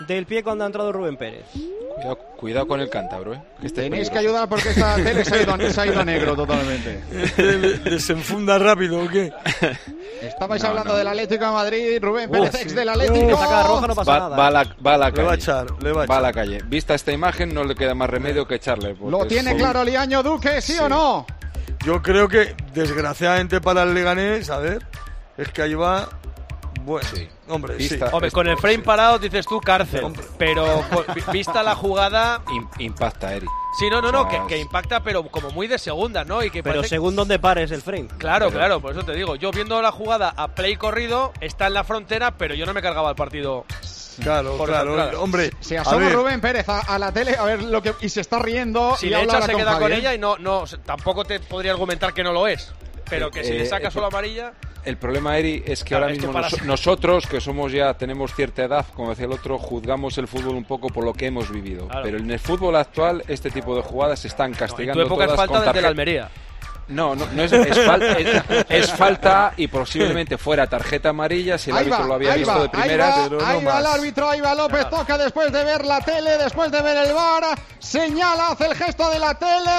S9: del pie cuando ha entrado Rubén Pérez.
S11: Cuidado, cuidado con el cántabro, ¿eh? Que este
S10: Tenéis que ayudar porque esta tele se ha ido, se ha ido a negro totalmente.
S12: ¿Desenfunda rápido o qué?
S10: Estabais
S11: No,
S10: hablando
S11: no.
S10: del Atlético de Madrid, Rubén Pérez,
S12: Uf,
S10: ex
S12: sí.
S10: del Atlético.
S9: Uh, saca roja, no pasa
S11: Va,
S9: nada.
S11: va a la, va a la
S12: Le
S11: calle.
S12: va a echar, le va a
S11: Va a la
S12: echar.
S11: calle. Vista esta imagen, no le queda más remedio que echarle. porque
S10: Lo tiene
S11: son-
S10: claro Liaño Duque, ¿sí,
S11: Sí.
S10: o no?
S12: Yo creo que, desgraciadamente para el Leganés, a ver, es que ahí va... Bueno,
S11: Sí.
S12: hombre,
S11: Vista-
S12: sí.
S2: Hombre, con el frame parado dices tú cárcel, pero con- vi- vista la jugada...
S11: Im- impacta, Eri.
S2: Sí, no, no, no,
S11: O sea,
S2: que, que impacta, pero como muy de segunda, ¿no? Y que
S9: Pero
S2: parece-
S9: según donde pares el frame.
S2: Claro, claro, por eso te digo. Yo viendo la jugada a play corrido, está en la frontera, pero yo no me cargaba el partido.
S12: Claro,
S2: Por esa
S12: claro.
S2: entrada.
S12: Hombre,
S10: Se
S12: a
S10: asoma
S12: ver,
S10: Rubén Pérez a, a la tele a ver lo que y se está riendo.
S2: Si
S10: y
S2: le
S10: habla
S2: echa
S10: ahora
S2: se
S10: con
S2: queda
S10: Javi,
S2: con
S10: ¿eh?
S2: ella y no, no, tampoco te podría argumentar que no lo es. Pero que si
S11: Eh,
S2: le saca
S11: eh,
S2: solo amarilla...
S11: El problema, Eri, es que
S2: Claro,
S11: ahora
S2: es que
S11: mismo
S2: para-
S11: nos- nosotros, que somos ya, tenemos cierta edad, como decía el otro, juzgamos el fútbol un poco por lo que hemos vivido.
S2: Claro.
S11: Pero en el fútbol actual, este tipo de jugadas se están
S2: En
S11: castigando
S2: tu época es
S11: todas
S2: falta
S11: con
S2: desde la
S11: tarjeta.
S2: Almería.
S11: No, no, no es, es, fal- es- es falta y posiblemente fuera tarjeta amarilla si el
S10: Ahí
S11: árbitro
S10: va,
S11: lo había
S10: ahí
S11: visto
S10: va,
S11: de primera.
S10: ahí va,
S12: pero no
S10: ahí va el
S12: más.
S10: árbitro, ahí va López, toca después de ver la tele, después de ver el V A R, señala, hace el gesto de la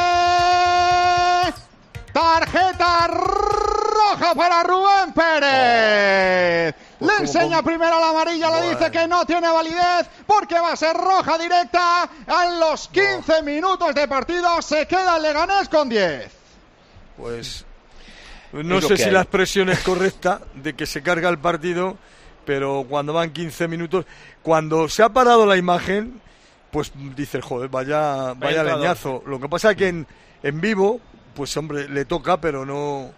S10: tele. Tarjeta roja para Rubén Pérez. Le enseña primero la amarilla, le dice que no tiene validez porque va a ser roja directa. A los quince minutos de partido se queda el Leganés con diez.
S12: pues no
S11: Es lo
S12: sé
S11: que
S12: si
S11: hay.
S12: la expresión es correcta de que se carga el partido, pero cuando van quince minutos, cuando se ha parado la imagen, pues dices, joder, vaya, vaya
S2: entrado.
S12: leñazo. Lo que pasa es que en, en vivo, pues hombre, le toca, pero no...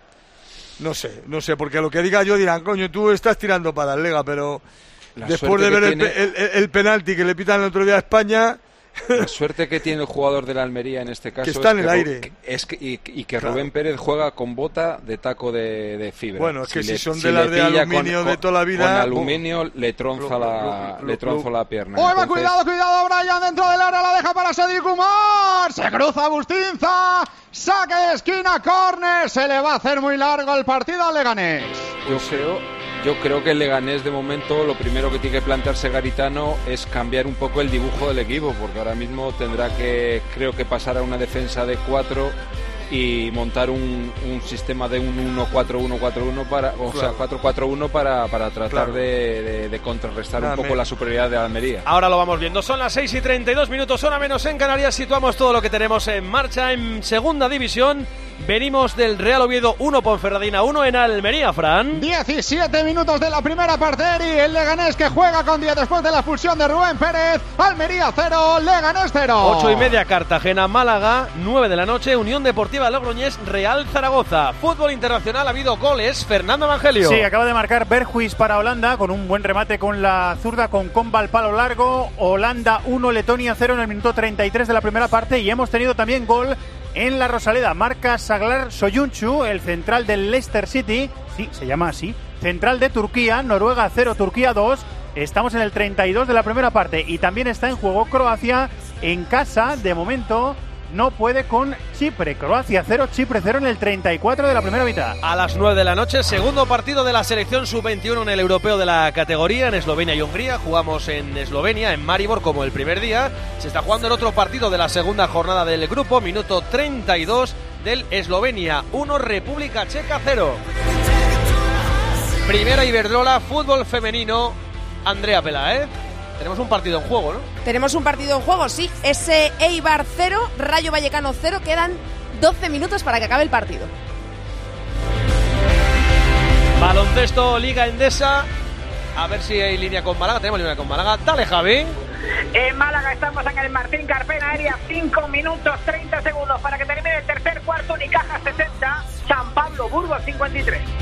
S12: No sé, no sé, porque a lo que diga yo dirán, coño, tú estás tirando para el Lega, pero
S11: La
S12: después de
S11: suerte
S12: ver
S11: que
S12: el,
S11: tiene-
S12: pe- el- el penalti que le pitan el otro día a España,
S11: La suerte que tiene el jugador de la Almería en este caso
S12: Que está
S11: es
S12: en el
S11: Ru-
S12: aire.
S11: que- es que, y, y que
S12: Claro.
S11: Rubén Pérez juega con bota de taco de, de fibra.
S12: Bueno, es que si
S11: le-
S12: son de
S11: le
S12: las de
S11: pilla
S12: aluminio de toda la vida,
S11: Con
S12: bu-
S11: aluminio le tronza
S12: Lu-
S11: la,
S12: lu-
S11: le
S12: lu-
S11: tronza
S12: lu-
S11: la pierna.
S10: ¡Uy, va,
S11: Entonces,
S10: cuidado, cuidado, Brian dentro del área, la deja para Cedric Umar! Se cruza Bustinza, saque de esquina, córner, se le va a hacer muy largo el partido al Leganés.
S11: Yo creo, yo creo que el Leganés de momento lo primero que tiene que plantearse Garitano es cambiar un poco el dibujo del equipo, porque ahora mismo tendrá que, creo que pasar a una defensa de cuatro y montar un, un sistema de un uno cuatro uno cuatro uno para, o sea,
S12: Claro.
S11: cuatro cuatro uno para, para tratar
S12: Claro.
S11: de, de- de contrarrestar
S12: Nada,
S11: un poco
S12: me-
S11: la superioridad de Almería.
S2: Ahora lo vamos viendo, son las seis y treinta y dos minutos, hora menos en Canarias, situamos todo lo que tenemos en marcha en segunda división. Venimos del Real Oviedo uno, Ponferradina uno en Almería, Fran.
S10: diecisiete minutos de la primera parte, Eri, el Leganés que juega con diez después de la expulsión de Rubén Pérez. Almería cero, Leganés cero.
S2: Ocho y media, Cartagena, Málaga. Nueve de la noche, Unión Deportiva Logroñés, Real Zaragoza. Fútbol internacional, ha habido goles. Fernando Evangelio.
S3: Sí, acaba de marcar Berghuis para Holanda con un buen remate con la zurda con comba al palo largo. Holanda uno, Letonia cero en el minuto treinta y tres de la primera parte. Y hemos tenido también gol en la Rosaleda. Marca Saglar Soyuncu, el central del Leicester City. Sí, se llama así. Central de Turquía, Noruega cero, Turquía dos. Estamos en el treinta y dos de la primera parte. Y también está en juego Croacia en casa. De momento no puede con Chipre. Croacia cero, Chipre cero en el treinta y cuatro de la primera mitad.
S2: A las nueve de la noche, segundo partido de la selección sub veintiuno en el europeo de la categoría, en Eslovenia y Hungría. Jugamos en Eslovenia, en Maribor, como el primer día. Se está jugando el otro partido de la segunda jornada del grupo, minuto treinta y dos del Eslovenia uno, República Checa cero. Primera Iberdrola, fútbol femenino. Andrea Peláez, tenemos un partido en juego, ¿no?
S4: Tenemos un partido en juego, sí. Ese Eibar cero, Rayo Vallecano cero. Quedan doce minutos para que acabe el partido.
S2: Baloncesto, Liga Endesa. A ver si hay línea con Málaga. Tenemos línea con Málaga. Dale, Javi.
S6: En Málaga estamos en el Martín Carpena Aérea, cinco minutos treinta segundos para que termine el tercer cuarto. Unicaja sesenta, San Pablo Burgos cincuenta y tres.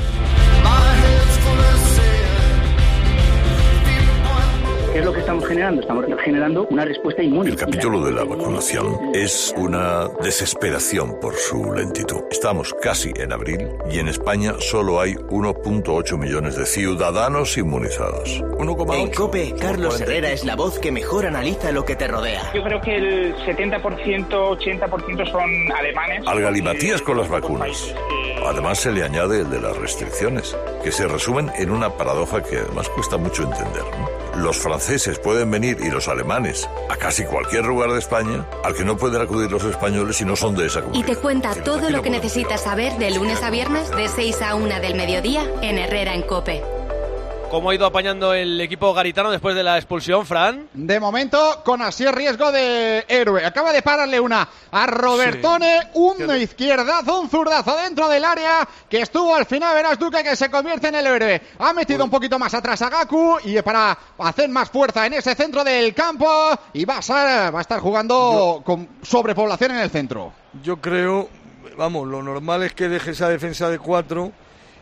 S14: ¿Qué es lo que estamos generando? Estamos generando una respuesta inmune.
S15: El capítulo de la vacunación es una desesperación por su lentitud. Estamos casi en abril y en España solo hay uno punto ocho millones de ciudadanos inmunizados. uno coma ocho.
S16: En COPE, Carlos Herrera es la voz que mejor analiza lo que te rodea.
S14: Yo creo que el setenta por ciento, ochenta por ciento son alemanes.
S15: Al galimatías con las vacunas. Además se le añade el de las restricciones, que se resumen en una paradoja que además cuesta mucho entender, ¿no? los franceses pueden venir y los alemanes a casi cualquier lugar de España, al que no pueden acudir los españoles si no son de esa comunidad.
S17: Y te cuenta todo lo que necesitas saber de lunes a viernes de seis a una del mediodía en Herrera en COPE.
S2: ¿Cómo ha ido apañando el equipo garitano después de la expulsión, Fran?
S10: De momento, con así riesgo de héroe. Acaba de pararle una a Robertone, sí. un izquierdazo, un zurdazo dentro del área, que estuvo al final, verás Duque, que se convierte en el héroe. Ha metido Uy. un poquito más atrás a Gaku, y para hacer más fuerza en ese centro del campo, y va a estar, va a estar jugando yo, con sobrepoblación en el centro.
S12: Yo creo, vamos, lo normal es que deje esa defensa de cuatro,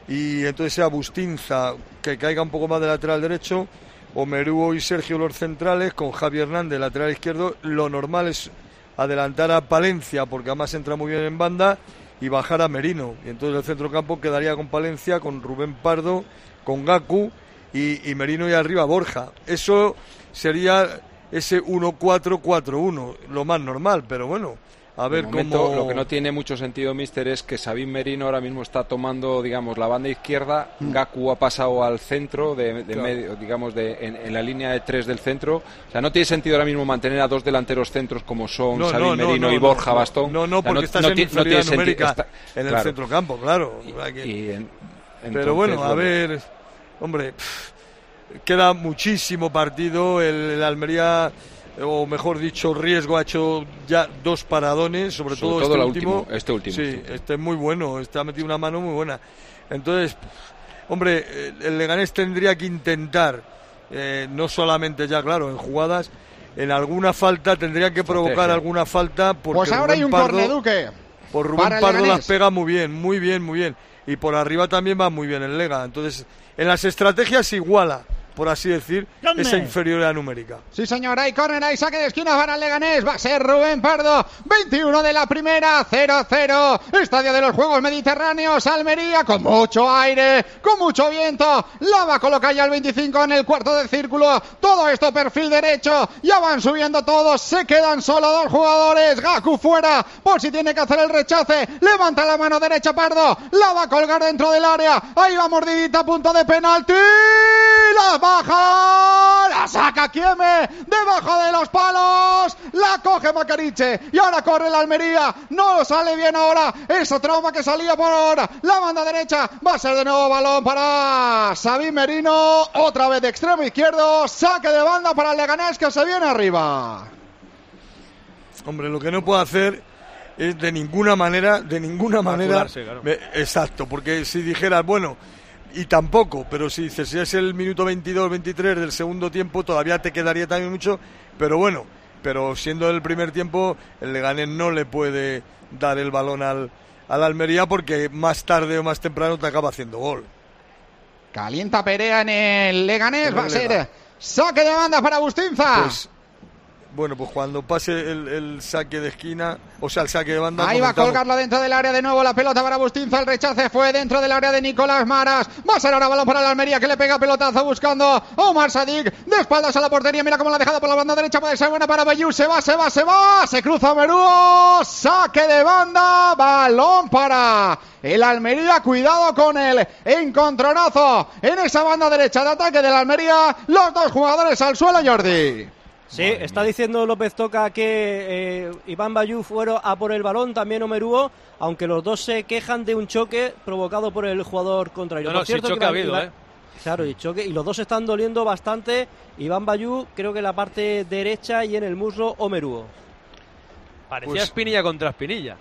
S12: y entonces sea Bustinza que caiga un poco más de lateral derecho, Omeruo y Sergio los centrales, con Javi Hernández lateral izquierdo. Lo normal es adelantar a Palencia, porque además entra muy bien en banda, y bajar a Merino, y entonces el centrocampo quedaría con Palencia, con Rubén Pardo, con Gaku y, y Merino, y arriba Borja. Eso sería ese uno cuatro cuatro uno, lo más normal, pero bueno, a ver momento, cómo...
S11: Lo que no tiene mucho sentido, mister, es que Sabin Merino ahora mismo está tomando, digamos, la banda izquierda, mm. Gaku ha pasado al centro, de, de claro. medio, digamos, de, en, en la línea de tres del centro. O sea, no tiene sentido ahora mismo mantener a dos delanteros centros como son no, Sabin no, Merino no, no, y Borja
S12: no,
S11: Bastón.
S12: No, no, porque o sea, no,
S11: estás
S12: no,
S11: en inferioridad
S12: no numérica
S11: está,
S12: en el
S11: claro.
S12: centrocampo, claro.
S11: Y,
S12: que...
S11: y en,
S12: Pero
S11: entonces,
S12: bueno, a
S11: bueno.
S12: ver, hombre, pff, queda muchísimo partido. El, el Almería, o mejor dicho, Riesgo ha hecho ya dos paradones, sobre, sobre todo, todo este último.
S11: último. Este último.
S12: Sí, sí, este es muy bueno, este ha metido una mano muy buena. Entonces, hombre, el Leganés tendría que intentar, eh, no solamente ya, claro, en jugadas, en alguna falta, tendría que provocar Estrategia. alguna falta. Porque
S10: pues ahora
S12: Rubén
S10: hay un
S12: Pardo,
S10: córner, Duque.
S12: Por Rubén Pardo las pega muy bien, muy bien, muy bien. Y por arriba también va muy bien el Lega. Entonces, en las estrategias iguala, por así decir, ¿Dónde? esa inferioridad numérica.
S10: Sí, señor, hay córner, hay saque de esquina para el Leganés, va a ser Rubén Pardo, veintiuno de la primera, cero cero, Estadio de los Juegos Mediterráneos, Almería, con mucho aire, con mucho viento, la va a colocar ya el veinticinco en el cuarto de círculo, todo esto perfil derecho, ya van subiendo todos, se quedan solo dos jugadores, Gaku fuera, por si tiene que hacer el rechace, levanta la mano derecha Pardo, la va a colgar dentro del área, ahí va mordidita, punto de penalti, la baja, la saca Kieme, debajo de los palos, la coge Macariche, y ahora corre la Almería, no sale bien ahora, esa trauma que salía por ahora, la banda derecha, va a ser de nuevo balón para Sabin Merino, otra vez de extremo izquierdo, saque de banda para el Leganés que se viene arriba.
S12: Hombre, lo que no puedo hacer es de ninguna manera, de ninguna manera,
S2: claro.
S12: me, exacto, porque si dijeras, bueno, y tampoco, pero si dices, si es el minuto veintidós veintitrés del segundo tiempo, todavía te quedaría también mucho, pero bueno, pero siendo el primer tiempo, el Leganés no le puede dar el balón al, al Almería, porque más tarde o más temprano te acaba haciendo gol.
S10: Calienta Perea en el Leganés, va a ser saque de banda para Bustinza.
S12: Pues, bueno, pues cuando pase el, el saque de esquina, o sea, el saque de banda...
S10: Ahí comentamos. Va a colgarlo dentro del área de nuevo, la pelota para Bustinza, el rechace fue dentro del área de Nicolás Maras, va a ser ahora balón para la Almería, que le pega pelotazo buscando a Omar Sadik, de espaldas a la portería, mira cómo la ha dejado por la banda derecha, puede ser buena para Bayou, se va, se va, se va, se cruza Merúo, saque de banda, balón para el Almería, cuidado con el encontronazo en esa banda derecha de ataque de la Almería, los dos jugadores al suelo, Jordi.
S9: Sí, Madre está mía. Diciendo López Toca que eh, Iván Bayú fueron a por el balón, también Omeruo, aunque los dos se quejan de un choque provocado por el jugador contrario.
S2: No, no,
S9: por cierto,
S2: sí, choque
S9: que
S2: ha habido,
S9: Iván,
S2: ¿eh?
S9: Claro, y choque, y los dos están doliendo bastante. Iván Bayú, creo que en la parte derecha, y en el muslo Omeruo.
S2: Parecía
S12: pues,
S2: Espinilla contra Espinilla.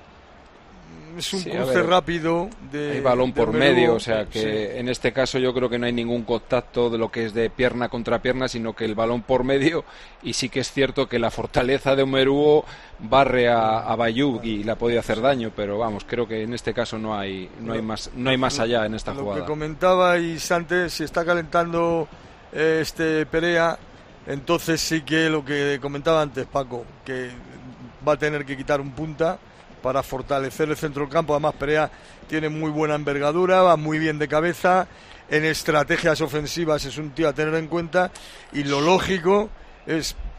S12: Es un
S11: sí,
S12: cruce rápido de
S11: hay balón
S12: de
S11: por
S12: Omeruo,
S11: medio, o sea que
S12: sí.
S11: En este caso yo creo que no hay ningún contacto de lo que es de pierna contra pierna, sino que el balón por medio, y sí que es cierto que la fortaleza de Omeruo barre a, a Bayú y le ha podido hacer daño, pero vamos, creo que en este caso no hay no hay más no hay más allá en esta
S12: lo
S11: jugada.
S12: Lo que comentaba Isante, si está calentando eh, este Perea, entonces sí que lo que comentaba antes Paco, que va a tener que quitar un punta para fortalecer el centro del campo. Además Perea tiene muy buena envergadura, va muy bien de cabeza, en estrategias ofensivas es un tío a tener en cuenta, y lo lógico es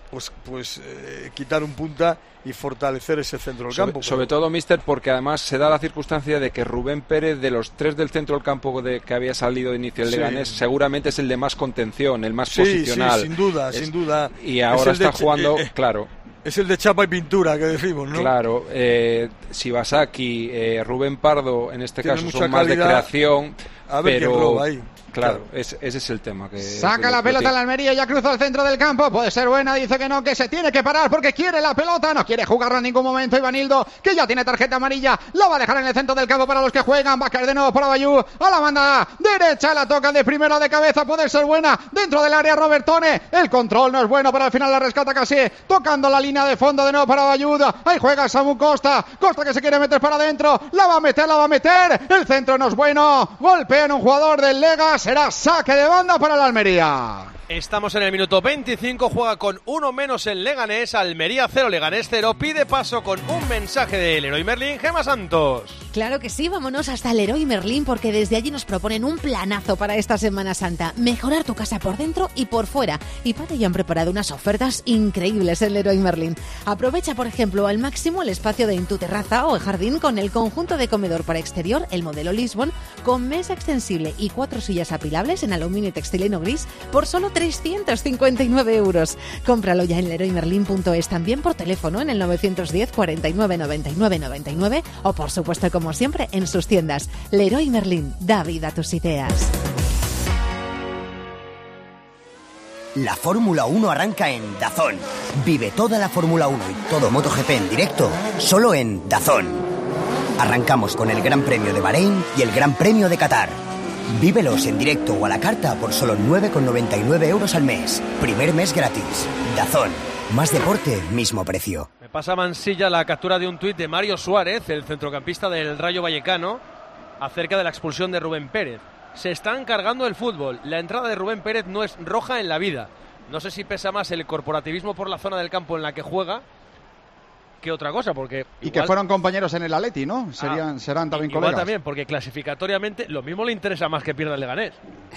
S12: pues, pues eh, quitar un punta y fortalecer ese centro del
S11: sobre,
S12: campo.
S11: Sobre todo, mister, porque además se da la circunstancia de que Rubén Pérez, de los tres del centro del campo de, que había salido de inicio el
S12: sí.
S11: Leganés, seguramente es el de más contención, el más
S12: sí,
S11: posicional.
S12: Sí, sin duda,
S11: es,
S12: sin duda.
S11: Y ahora está
S12: de,
S11: jugando,
S12: eh,
S11: claro.
S12: Es el de chapa y pintura que decimos, ¿no?
S11: Claro, eh, Shibasaki, eh, Rubén Pardo, en este
S12: Tiene
S11: caso son más de creación.
S12: A ver
S11: pero,
S12: quién roba ahí.
S11: Claro, claro. Es, ese es el tema. Que
S10: Saca la pelota la Almería, ya cruzó el centro del campo. Puede ser buena, dice que no, que se tiene que parar porque quiere la pelota. No quiere jugarla en ningún momento. Ivanildo, que ya tiene tarjeta amarilla, la va a dejar en el centro del campo para los que juegan. Va a caer de nuevo por Abayú. A la banda derecha, la toca de primera de cabeza. Puede ser buena. Dentro del área, Robertone. El control no es bueno, pero al final la rescata casi. Tocando la línea de fondo de nuevo para Abayú. Ahí juega Samu Costa. Costa que se quiere meter para adentro. La va a meter, la va a meter. El centro no es bueno. Golpean un jugador del Lega. Será saque de banda para la Almería.
S2: Estamos en el minuto veinticinco, juega con uno menos el Leganés, Almería cero, Leganés cero, pide paso con un mensaje del Leroy Merlin, Gemma Santos.
S18: Claro que sí, vámonos hasta el Leroy Merlin porque desde allí nos proponen un planazo para esta Semana Santa, mejorar tu casa por dentro y por fuera, y para ello han preparado unas ofertas increíbles en Leroy Merlin. Aprovecha, por ejemplo, al máximo el espacio de en tu terraza o jardín con el conjunto de comedor para exterior, el modelo Lisbon, con mesa extensible y cuatro sillas apilables en aluminio textileno gris por solo trescientos cincuenta y nueve euros. Cómpralo ya en leroy merlin punto es, también por teléfono en el novecientos diez, cuarenta y nueve, noventa y nueve, noventa y nueve o por supuesto como siempre en sus tiendas. Leroy Merlin, da vida a tus ideas.
S19: La Fórmula uno arranca en DAZN. Vive toda la Fórmula uno y todo MotoGP en directo solo en DAZN. Arrancamos con el Gran Premio de Bahrein y el Gran Premio de Qatar. Vívelos en directo o a la carta por solo nueve con noventa y nueve euros al mes. Primer mes gratis. DAZN. Más deporte, mismo precio.
S2: Me pasa Mansilla la captura de un tuit de Mario Suárez, el centrocampista del Rayo Vallecano, acerca de la expulsión de Rubén Pérez. Se están cargando el fútbol. La entrada de Rubén Pérez no es roja en la vida. No sé si pesa más el corporativismo por la zona del campo en la que juega que otra cosa, porque
S10: y
S2: igual...
S10: que fueron compañeros en el Atleti, ¿no? Serían, ah, serán también
S2: igual
S10: colegas.
S2: También, porque clasificatoriamente lo mismo le interesa más que pierda el Leganés.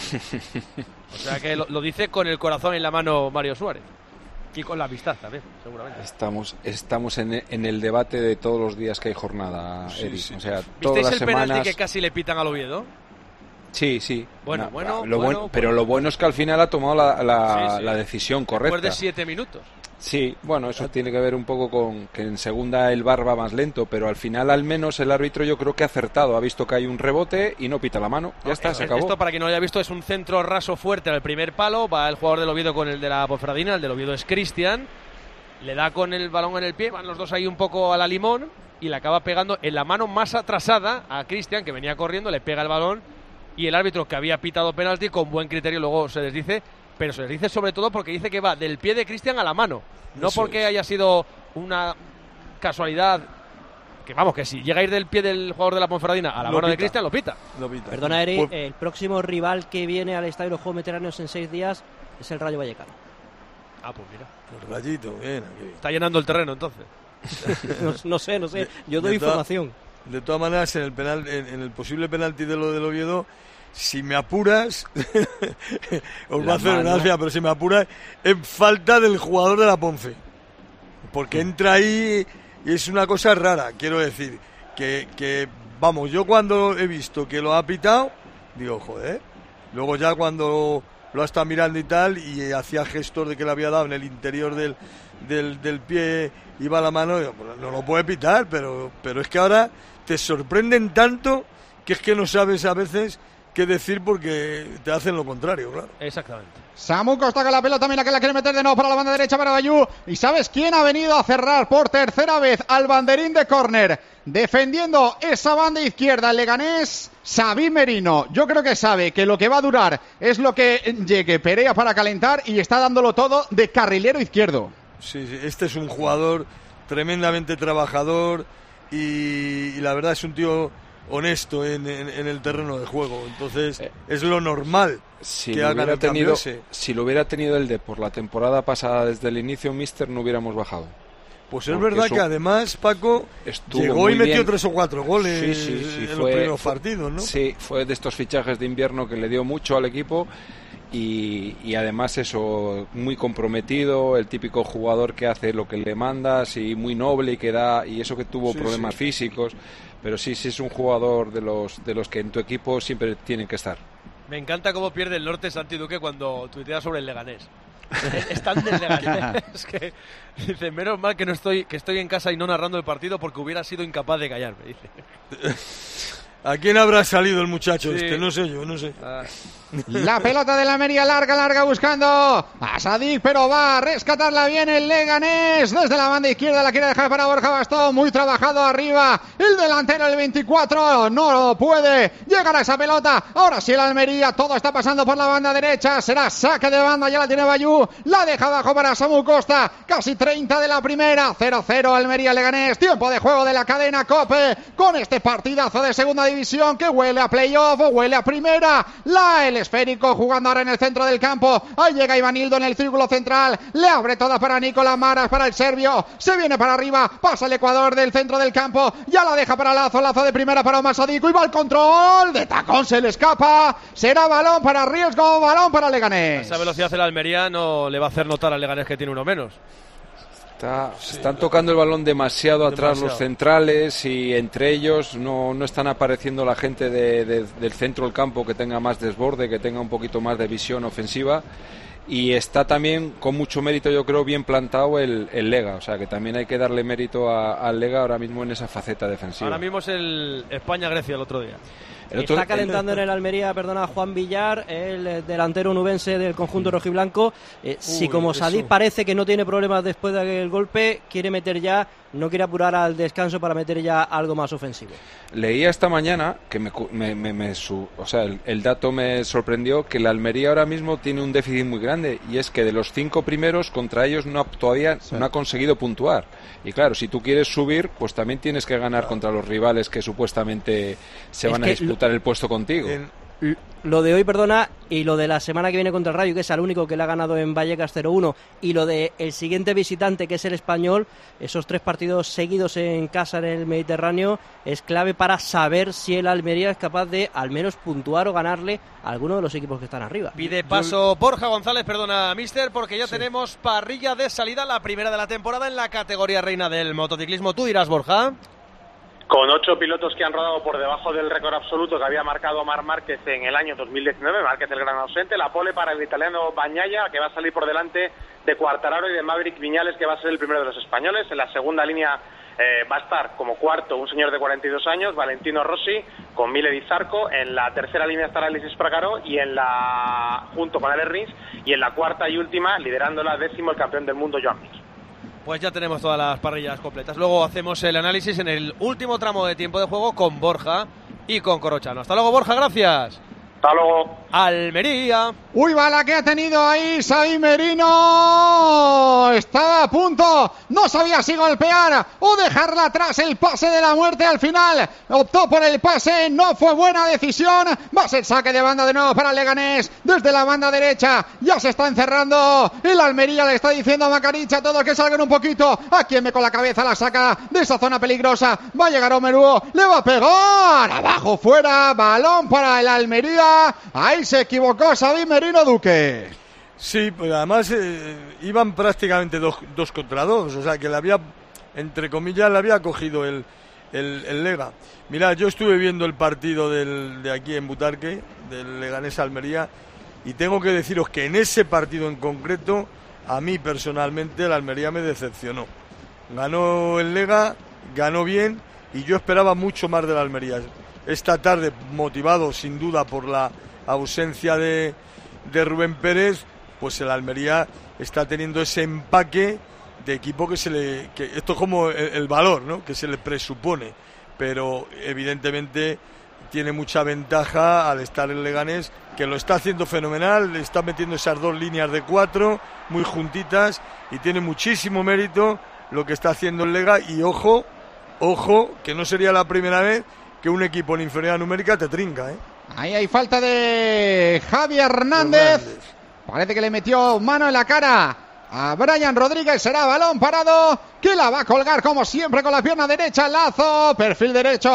S2: O sea que lo, lo dice con el corazón en la mano Mario Suárez. Y con la amistad también, seguramente.
S11: Estamos, estamos en, en el debate de todos los días que hay jornada, sí, Eri. Sí. O sea, todas
S2: ¿visteis
S11: las
S2: el
S11: semanas...
S2: penalti que casi le pitan al Oviedo?
S11: Sí, sí.
S2: Bueno,
S11: no,
S2: bueno,
S11: lo
S2: bueno,
S11: bueno. Pero bueno. Lo bueno es que al final ha tomado la, la, sí, sí. la decisión correcta.
S2: Después de siete minutos.
S11: Sí, bueno, eso tiene que ver un poco con que en segunda el V A R va más lento, pero al final al menos el árbitro yo creo que ha acertado, ha visto que hay un rebote y no pita la mano, ya no, está, se acabó.
S2: Esto, para quien no lo haya visto, es un centro raso fuerte al primer palo, va el jugador del Oviedo con el de la Ponferradina, el del Oviedo es Cristian, le da con el balón en el pie, van los dos ahí un poco a la limón y le acaba pegando en la mano más atrasada a Cristian, que venía corriendo, le pega el balón y el árbitro, que había pitado penalti, con buen criterio luego se desdice, pero se desdice sobre todo porque dice que va del pie de Cristian a la mano, no Eso porque es. haya sido una casualidad, que vamos, que si llega a ir del pie del jugador de la Ponferradina a la lo mano pita. de Cristian, lo pita.
S9: Lo pita. Perdona, Eri, pues... el próximo rival que viene al Estadio de los Juegos Veteranos en seis días es el Rayo Vallecano.
S2: Ah, pues mira.
S12: El Rayito, bien. Aquí.
S2: Está llenando el terreno, entonces.
S9: no, no sé, no sé. Yo doy de información.
S12: To- de todas maneras, en el penal, en, en el posible penalti de lo del Oviedo, si me apuras, os va a hacer gracia, pero si me apuras, en falta del jugador de la Ponfe. Porque entra ahí y es una cosa rara, quiero decir. Que, que, vamos, yo cuando he visto que lo ha pitado, digo, joder. Luego ya cuando lo ha estado mirando y tal, y hacía gestos de que le había dado en el interior del, del, del pie, iba la mano, digo, pues no lo puede pitar, pero, pero es que ahora te sorprenden tanto que es que no sabes a veces qué decir porque te hacen lo contrario, claro.
S2: Exactamente.
S10: Samu Costa con la pelota, mira que la quiere meter de nuevo para la banda derecha para Bayú. ¿Y sabes quién ha venido a cerrar por tercera vez al banderín de córner? Defendiendo esa banda izquierda, el Leganés, Xavi Merino. Yo creo que sabe que lo que va a durar es lo que llegue Perea para calentar y está dándolo todo de carrilero izquierdo.
S12: Sí, sí, este es un jugador tremendamente trabajador y, y la verdad es un tío honesto en, en, en el terreno de juego, entonces eh, es lo normal
S11: si
S12: que
S11: lo
S12: hagan
S11: hubiera
S12: el
S11: tenido,
S12: ese.
S11: Si lo hubiera tenido el de por la temporada pasada desde el inicio, Mister, no hubiéramos bajado.
S12: Pues es verdad que además Paco llegó y metió bien. tres o cuatro goles sí, sí, sí, en fue, los primeros
S11: fue,
S12: partidos, ¿no?
S11: Sí, fue de estos fichajes de invierno que le dio mucho al equipo y, y además eso, muy comprometido, el típico jugador que hace lo que le mandas y muy noble y que da, y eso que tuvo
S12: Sí,
S11: problemas
S12: sí.
S11: físicos, pero sí, sí es un jugador de los, de los que en tu equipo siempre tienen que estar.
S2: Me encanta cómo pierde el norte Santi Duque cuando tuitea sobre el Leganés. Es tan del Leganés que dice, menos mal que no estoy que estoy en casa y no narrando el partido porque hubiera sido incapaz de callarme, dice.
S12: ¿A quién habrá salido el muchacho
S2: Sí.
S12: este? No sé yo, no sé.
S2: Ah.
S10: La pelota de la Almería, larga, larga, buscando a Sadik, pero va a rescatarla bien el Leganés. Desde la banda izquierda la quiere dejar para Borja Bastón, muy trabajado arriba. El delantero, el veinticuatro, no puede llegar a esa pelota. Ahora sí el Almería, todo está pasando por la banda derecha. Será saque de banda, ya la tiene Bayú. La deja abajo para Samu Costa. Casi treinta de la primera. cero cero Almería Leganés. Tiempo de juego de la cadena COPE con este partidazo de segunda división que huele a playoff o huele a primera. La el esférico jugando ahora en el centro del campo. Ahí llega Ivanildo en el círculo central. Le abre toda para Nicolás Maras, para el serbio. Se viene para arriba. Pasa el Ecuador del centro del campo. Ya la deja para Lazo. Lazo de primera para Omar Sadiku. Y va al control. De tacón se le escapa. Será balón para Riesgo. Balón para Leganés.
S2: Esa velocidad el Almería no le va a hacer notar al Leganés que tiene uno menos.
S11: Está, están tocando el balón demasiado, demasiado atrás los centrales y entre ellos no, no están apareciendo la gente de, de, del centro del campo que tenga más desborde, que tenga un poquito más de visión ofensiva, y está también con mucho mérito, yo creo, bien plantado el, el Lega, o sea que también hay que darle mérito al Lega ahora mismo en esa faceta defensiva.
S2: Ahora mismo es el España-Grecia el otro día.
S11: El otro,
S9: Está calentando el... en el Almería, perdona, Juan Villar, el delantero nubense del conjunto rojiblanco. Eh, Uy, si como Sadik parece que no tiene problemas después del golpe, quiere meter ya, no quiere apurar al descanso para meter ya algo más ofensivo.
S11: Leía esta mañana que me, me, me, me su, o sea, el, el dato me sorprendió, que la Almería ahora mismo tiene un déficit muy grande, y es que de los cinco primeros contra ellos no todavía sí. no ha conseguido puntuar. Y claro, si tú quieres subir, pues también tienes que ganar contra los rivales que supuestamente se es van a disputar lo, el puesto contigo. En...
S9: Lo de hoy, perdona, y lo de la semana que viene contra el Rayo, que es el único que le ha ganado en Vallecas cero uno, y lo de el siguiente visitante, que es el Español, esos tres partidos seguidos en casa en el Mediterráneo, es clave para saber si el Almería es capaz de al menos puntuar o ganarle a alguno de los equipos que están arriba.
S2: Pide paso Borja González, perdona, mister, porque ya sí. tenemos parrilla de salida, la primera de la temporada en la categoría reina del motociclismo. Tú dirás, Borja.
S5: Con ocho pilotos que han rodado por debajo del récord absoluto que había marcado Marc Márquez en el año dos mil diecinueve, Márquez el gran ausente, la pole para el italiano Bagnaia, que va a salir por delante de Quartararo y de Maverick Viñales, que va a ser el primero de los españoles. En la segunda línea eh, va a estar como cuarto un señor de cuarenta y dos años, Valentino Rossi, con Mile Di Zarco. En la tercera línea estará Alexis Espargaró, y en la junto con Ale Rins, y en la cuarta y última, liderando la décimo, el campeón del mundo, Joan Mir.
S2: Pues ya tenemos todas las parrillas completas. Luego hacemos el análisis en el último tramo de tiempo de juego con Borja y con Corrochano. Hasta luego, Borja, gracias.
S5: Hasta luego.
S2: Almería.
S10: Uy, bala que ha tenido ahí Xavi Merino. Estaba a punto. No sabía si golpear o dejarla atrás. El pase de la muerte al final. Optó por el pase. No fue buena decisión. Va a ser saque de banda de nuevo para Leganés. Desde la banda derecha. Ya se está encerrando. El Almería le está diciendo a Macaricha todos que salgan un poquito. A quien me con la cabeza la saca de esa zona peligrosa. Va a llegar Omeruo. Le va a pegar. Abajo, fuera. Balón para el Almería. Ahí se equivocó Xavi Merino Duque.
S12: Sí, pues además eh, iban prácticamente dos, dos contra dos, o sea que le había, entre comillas, le había cogido el, el, el Lega. Mirad, yo estuve viendo el partido del, de aquí en Butarque, del Leganés Almería, y tengo que deciros que en ese partido en concreto, a mí personalmente el Almería me decepcionó. Ganó el Lega, ganó bien, y yo esperaba mucho más del Almería. Esta tarde, motivado sin duda por la ausencia de, de Rubén Pérez, pues el Almería está teniendo ese empaque de equipo que se le... que esto es como el, el valor, ¿no?, que se le presupone, pero evidentemente tiene mucha ventaja al estar en Leganés, que lo está haciendo fenomenal, le está metiendo esas dos líneas de cuatro muy juntitas, y tiene muchísimo mérito lo que está haciendo el Lega. Y ojo, ojo, que no sería la primera vez que un equipo en inferioridad numérica te trinca, ¿eh?
S10: Ahí hay falta de Javi Hernández. Hernández. Parece que le metió mano en la cara a Brian Rodríguez. Será balón parado, que la va a colgar como siempre con la pierna derecha. Lazo, perfil derecho.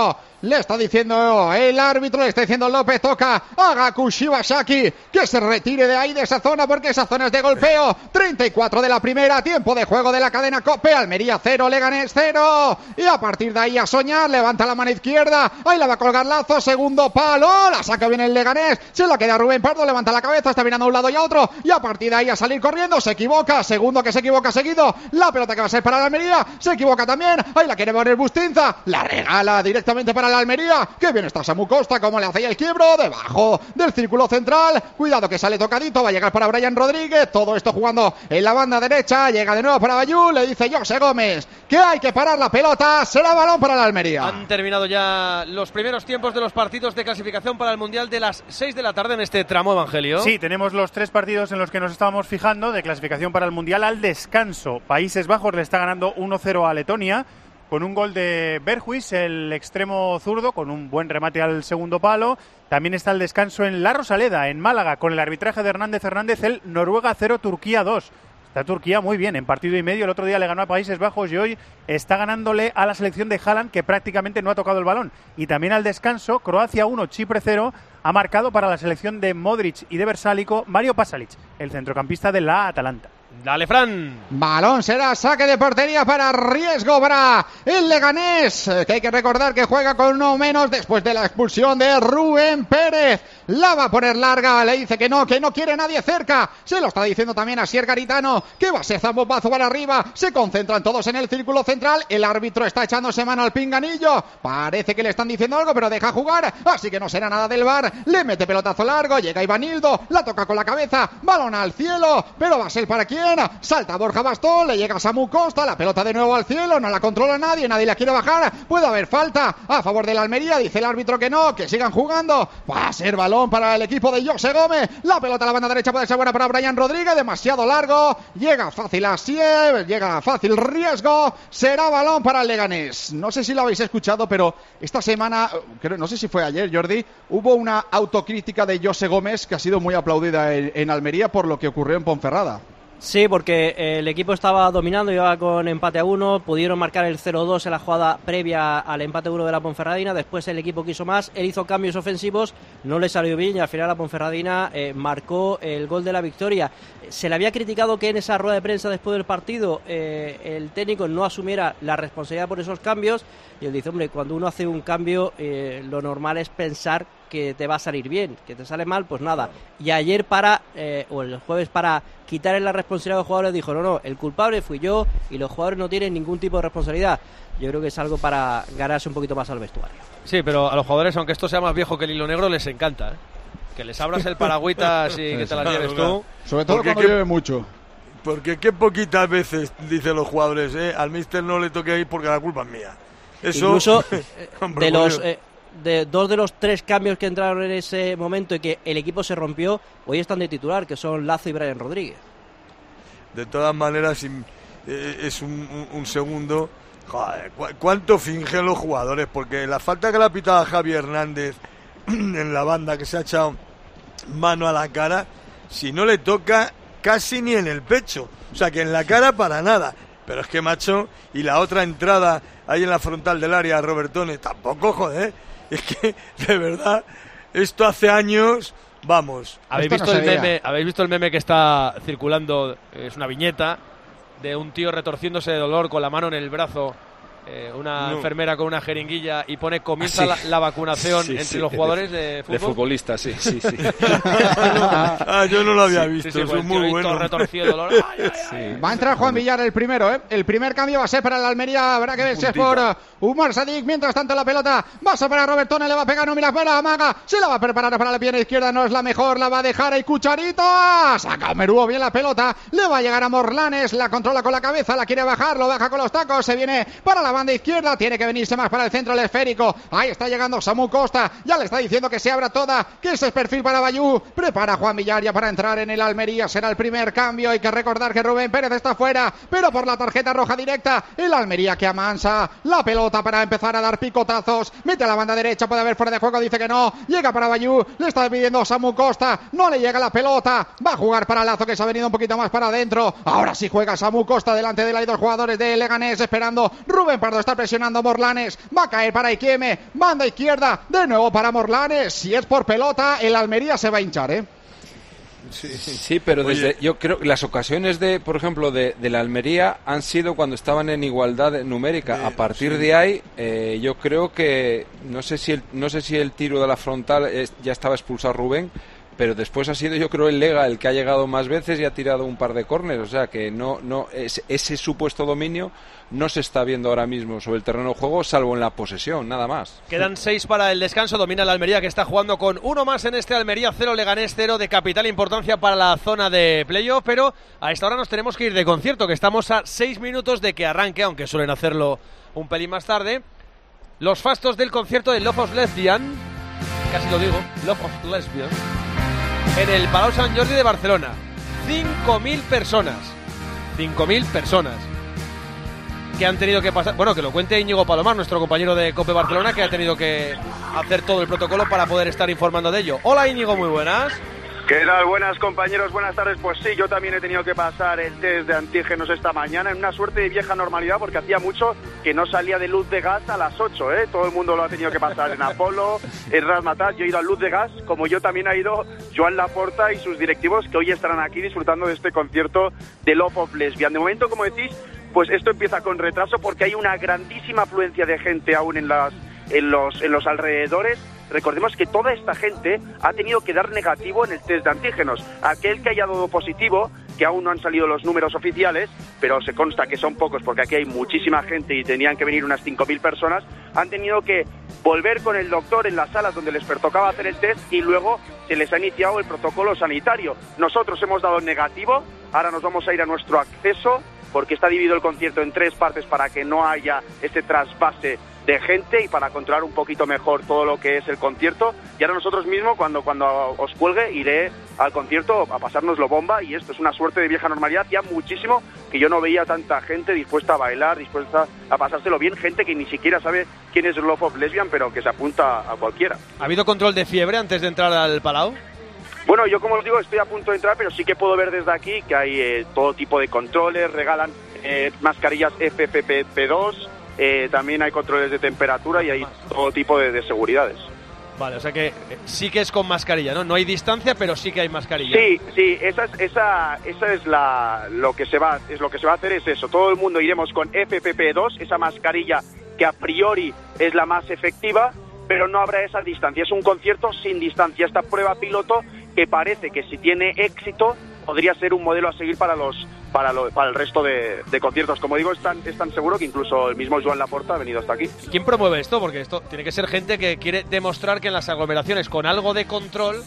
S10: le está diciendo el árbitro, le está diciendo López Toca a Gaku Shibasaki que se retire de ahí, de esa zona, porque esa zona es de golpeo. treinta y cuatro de la primera, tiempo de juego de la cadena COPE. Almería cero, Leganés cero. Y a partir de ahí a soñar, levanta la mano izquierda, ahí la va a colgar Lazo, segundo palo, la saca bien el Leganés, se la queda Rubén Pardo, levanta la cabeza, está mirando a un lado y a otro, y a partir de ahí a salir corriendo, se equivoca, segundo que se equivoca seguido, la pelota que va a ser para la Almería, se equivoca también, ahí la quiere poner Bustinza, la regala directamente para la Almería, que bien está Samu Costa, como le hace ahí el quiebro, debajo del círculo central, cuidado que sale tocadito, va a llegar para Brian Rodríguez, todo esto jugando en la banda derecha, llega de nuevo para Bayú, le dice José Gómez que hay que parar la pelota, será balón para la Almería.
S2: Han terminado ya los primeros tiempos de los partidos de clasificación para el Mundial de las seis de la tarde en este tramo, Evangelio.
S3: Sí, tenemos los tres partidos en los que nos estábamos fijando de clasificación para el Mundial al descanso. Países Bajos le está ganando uno cero a Letonia con un gol de Berghuis, el extremo zurdo, con un buen remate al segundo palo. También está el descanso en La Rosaleda, en Málaga, con el arbitraje de Hernández Hernández, el Noruega cero, Turquía dos. Está Turquía muy bien, en partido y medio. El otro día le ganó a Países Bajos y hoy está ganándole a la selección de Haaland, que prácticamente no ha tocado el balón. Y también al descanso, Croacia uno, Chipre cero, ha marcado para la selección de Modric y de Versálico Mario Pasalic, el centrocampista de la Atalanta.
S2: Dale, Fran.
S10: Balón será saque de portería para riesgo para el Leganés, que hay que recordar que juega con uno menos después de la expulsión de Rubén Pérez. La va a poner larga, le dice que no, que no quiere nadie cerca. Se lo está diciendo también a Sier Garitano, que va a ser zambombazo para arriba. Se concentran todos en el círculo central. El árbitro está echándose mano al pinganillo. Parece que le están diciendo algo, pero deja jugar, así que no será nada del V A R. Le mete pelotazo largo, llega Ivanildo, la toca con la cabeza, balón al cielo, pero va a ser para quién. Salta Borja Bastón, le llega Samu Costa, la pelota de nuevo al cielo, no la controla nadie, nadie la quiere bajar. Puede haber falta a favor de la Almería, dice el árbitro que no, que sigan jugando. Va a ser balón para el equipo de José Gómez. La pelota a la banda derecha puede ser buena para Brian Rodríguez, demasiado largo, llega fácil a Sier, llega fácil riesgo, será balón para el Leganés. No sé si lo habéis escuchado, pero esta semana, creo, no sé si fue ayer, Jordi, hubo una autocrítica de José Gómez que ha sido muy aplaudida en, en Almería por lo que ocurrió en Ponferrada.
S9: Sí, porque el equipo estaba dominando, iba con empate a uno, pudieron marcar el cero dos en la jugada previa al empate a uno de la Ponferradina, después el equipo quiso más, él hizo cambios ofensivos, no le salió bien y al final la Ponferradina eh, marcó el gol de la victoria. Se le había criticado que en esa rueda de prensa después del partido eh, el técnico no asumiera la responsabilidad por esos cambios, y él dice, hombre, cuando uno hace un cambio eh, lo normal es pensar que te va a salir bien, que te sale mal, pues nada. Y ayer para, eh, o el jueves para quitarle la responsabilidad a los jugadores dijo, no, no, el culpable fui yo y los jugadores no tienen ningún tipo de responsabilidad. Yo creo que es algo para ganarse un poquito más al vestuario.
S2: Sí, pero a los jugadores, aunque esto sea más viejo que el hilo negro, les encanta, ¿eh? Que les abras el paragüitas y que te las lleves tú.
S10: Sobre todo cuando llueve mucho.
S12: Porque qué poquitas veces dicen los jugadores, eh, al míster no le toque ahí porque la culpa es mía. Eso,
S9: incluso de los eh, de dos de los tres cambios que entraron en ese momento y que el equipo se rompió, hoy están de titular, que son Lazo y Brian Rodríguez.
S12: De todas maneras, eh, es un, un, un segundo. Joder, ¿cu- ¿cuánto fingen los jugadores? Porque la falta que le ha pitado a Javi Hernández en la banda, que se ha echado mano a la cara, si no le toca casi ni en el pecho, o sea que en la cara para nada, pero es que macho, y la otra entrada ahí en la frontal del área, Robertone, tampoco, joder, es que de verdad esto hace años, vamos.
S2: ¿Habéis visto, no el meme, ¿Habéis visto el meme que está circulando? Es una viñeta de un tío retorciéndose de dolor con la mano en el brazo, eh, una no. enfermera con una jeringuilla, y pone comienza ah, sí. la, la vacunación sí, entre sí, los jugadores de, de fútbol.
S11: De futbolistas, sí, sí, sí.
S12: Ah, yo no lo había visto,
S2: sí, sí,
S12: eso es muy bueno.
S2: Retorcido de dolor. Ay, ay, ay.
S10: Sí. Va a entrar Juan Villar el primero, ¿eh? El primer cambio va a ser para la Almería, habrá que ver si es por Umar Sadik. Mientras tanto la pelota va a ser para Robertone, le va a pegar, no mira, espera, amaga, se la va a preparar para la pierna izquierda, no es la mejor, la va a dejar ahí Cucharita, saca Merúo bien la pelota, le va a llegar a Morlanes, la controla con la cabeza, la quiere bajar, lo baja con los tacos, se viene para la banda izquierda, tiene que venirse más para el centro, el esférico, ahí está llegando Samu Costa, ya le está diciendo que se abra toda, que ese es perfil para Bayú, prepara Juan Villar ya para entrar en el Almería, será el primer cambio, hay que recordar que Rubén Pérez está fuera, pero por la tarjeta roja directa, el Almería que amansa la pelota para empezar a dar picotazos, mete a la banda derecha, puede haber fuera de juego, dice que no, llega para Bayú, le está pidiendo Samu Costa, no le llega la pelota, va a jugar para Lazo que se ha venido un poquito más para adentro, ahora sí juega Samu Costa delante de la dos jugadores de Leganés, esperando Rubén Pardo, está presionando Morlanes, va a caer para Iquieme, banda izquierda, de nuevo para Morlanes. Si es por pelota, el Almería se va a hinchar, ¿eh?
S11: Sí, sí, pero desde, yo creo que las ocasiones de, por ejemplo, de, de la Almería han sido cuando estaban en igualdad numérica. Sí, a partir sí. de ahí, eh, yo creo que no sé si el, no sé si el tiro de la frontal es, ya estaba expulsado Rubén, pero después ha sido, yo creo, el Lega el que ha llegado más veces y ha tirado un par de córneres. O sea que no, no es, ese supuesto dominio no se está viendo ahora mismo sobre el terreno de juego, salvo en la posesión, nada más.
S2: Quedan seis para el descanso, domina la Almería, que está jugando con uno más en este Almería cero, Leganés cero, de capital importancia para la zona de playoff, pero a esta hora nos tenemos que ir de concierto, que estamos a seis minutos de que arranque, aunque suelen hacerlo un pelín más tarde, los fastos del concierto de Love of Lesbian, casi lo digo, Love of Lesbian, en el Palau Sant Jordi de Barcelona. cinco mil personas, cinco mil personas que han tenido que pasar, bueno, que lo cuente Íñigo Palomar, nuestro compañero de COPE Barcelona, que ha tenido que hacer todo el protocolo para poder estar informando de ello. Hola Íñigo, muy buenas.
S20: ¿Qué tal? Buenas compañeros, buenas tardes. Pues sí, yo también he tenido que pasar el test de antígenos esta mañana en una suerte de vieja normalidad, porque hacía mucho que no salía de Luz de Gas a las ocho, ¿eh? Todo el mundo lo ha tenido que pasar en Apolo, en Razzmatazz. Yo he ido a Luz de Gas, como yo también ha ido Joan Laporta y sus directivos, que hoy estarán aquí disfrutando de este concierto de Love of Lesbian. De momento, como decís, pues esto empieza con retraso porque hay una grandísima afluencia de gente aún en, las, en, los, en los alrededores. Recordemos que toda esta gente ha tenido que dar negativo en el test de antígenos. Aquel que haya dado positivo, que aún no han salido los números oficiales, pero se consta que son pocos porque aquí hay muchísima gente y tenían que venir unas cinco mil personas, han tenido que volver con el doctor en las salas donde les tocaba hacer el test y luego se les ha iniciado el protocolo sanitario. Nosotros hemos dado negativo, ahora nos vamos a ir a nuestro acceso, porque está dividido el concierto en tres partes para que no haya ese trasvase de gente y para controlar un poquito mejor todo lo que es el concierto. Y ahora nosotros mismos, cuando, cuando os cuelgue, iré al concierto a pasárnoslo bomba, y esto es una suerte de vieja normalidad. Ya muchísimo que yo no veía tanta gente dispuesta a bailar, dispuesta a pasárselo bien, gente que ni siquiera sabe quién es Love of Lesbian, pero que se apunta a cualquiera.
S2: ¿Ha habido control de fiebre antes de entrar al Palau?
S20: Bueno, yo como os digo estoy a punto de entrar, pero sí que puedo ver desde aquí que hay eh, todo tipo de controles, regalan eh, mascarillas F F P dos, eh, también hay controles de temperatura y hay todo tipo de, de seguridades.
S2: Vale, o sea que sí que es con mascarilla, ¿no? No hay distancia, pero sí que hay mascarilla.
S20: Sí, sí, esa es, esa, esa es la, lo que se va, es lo que se va a hacer es eso. Todo el mundo iremos con F F P dos, esa mascarilla que a priori es la más efectiva, pero no habrá esa distancia. Es un concierto sin distancia. Esta prueba piloto que parece que si tiene éxito podría ser un modelo a seguir para los para, lo, para el resto de, de conciertos. Como digo, es tan, es tan seguro que incluso el mismo Joan Laporta ha venido hasta aquí.
S2: ¿Quién promueve esto? Porque esto tiene que ser gente que quiere demostrar que en las aglomeraciones con algo de control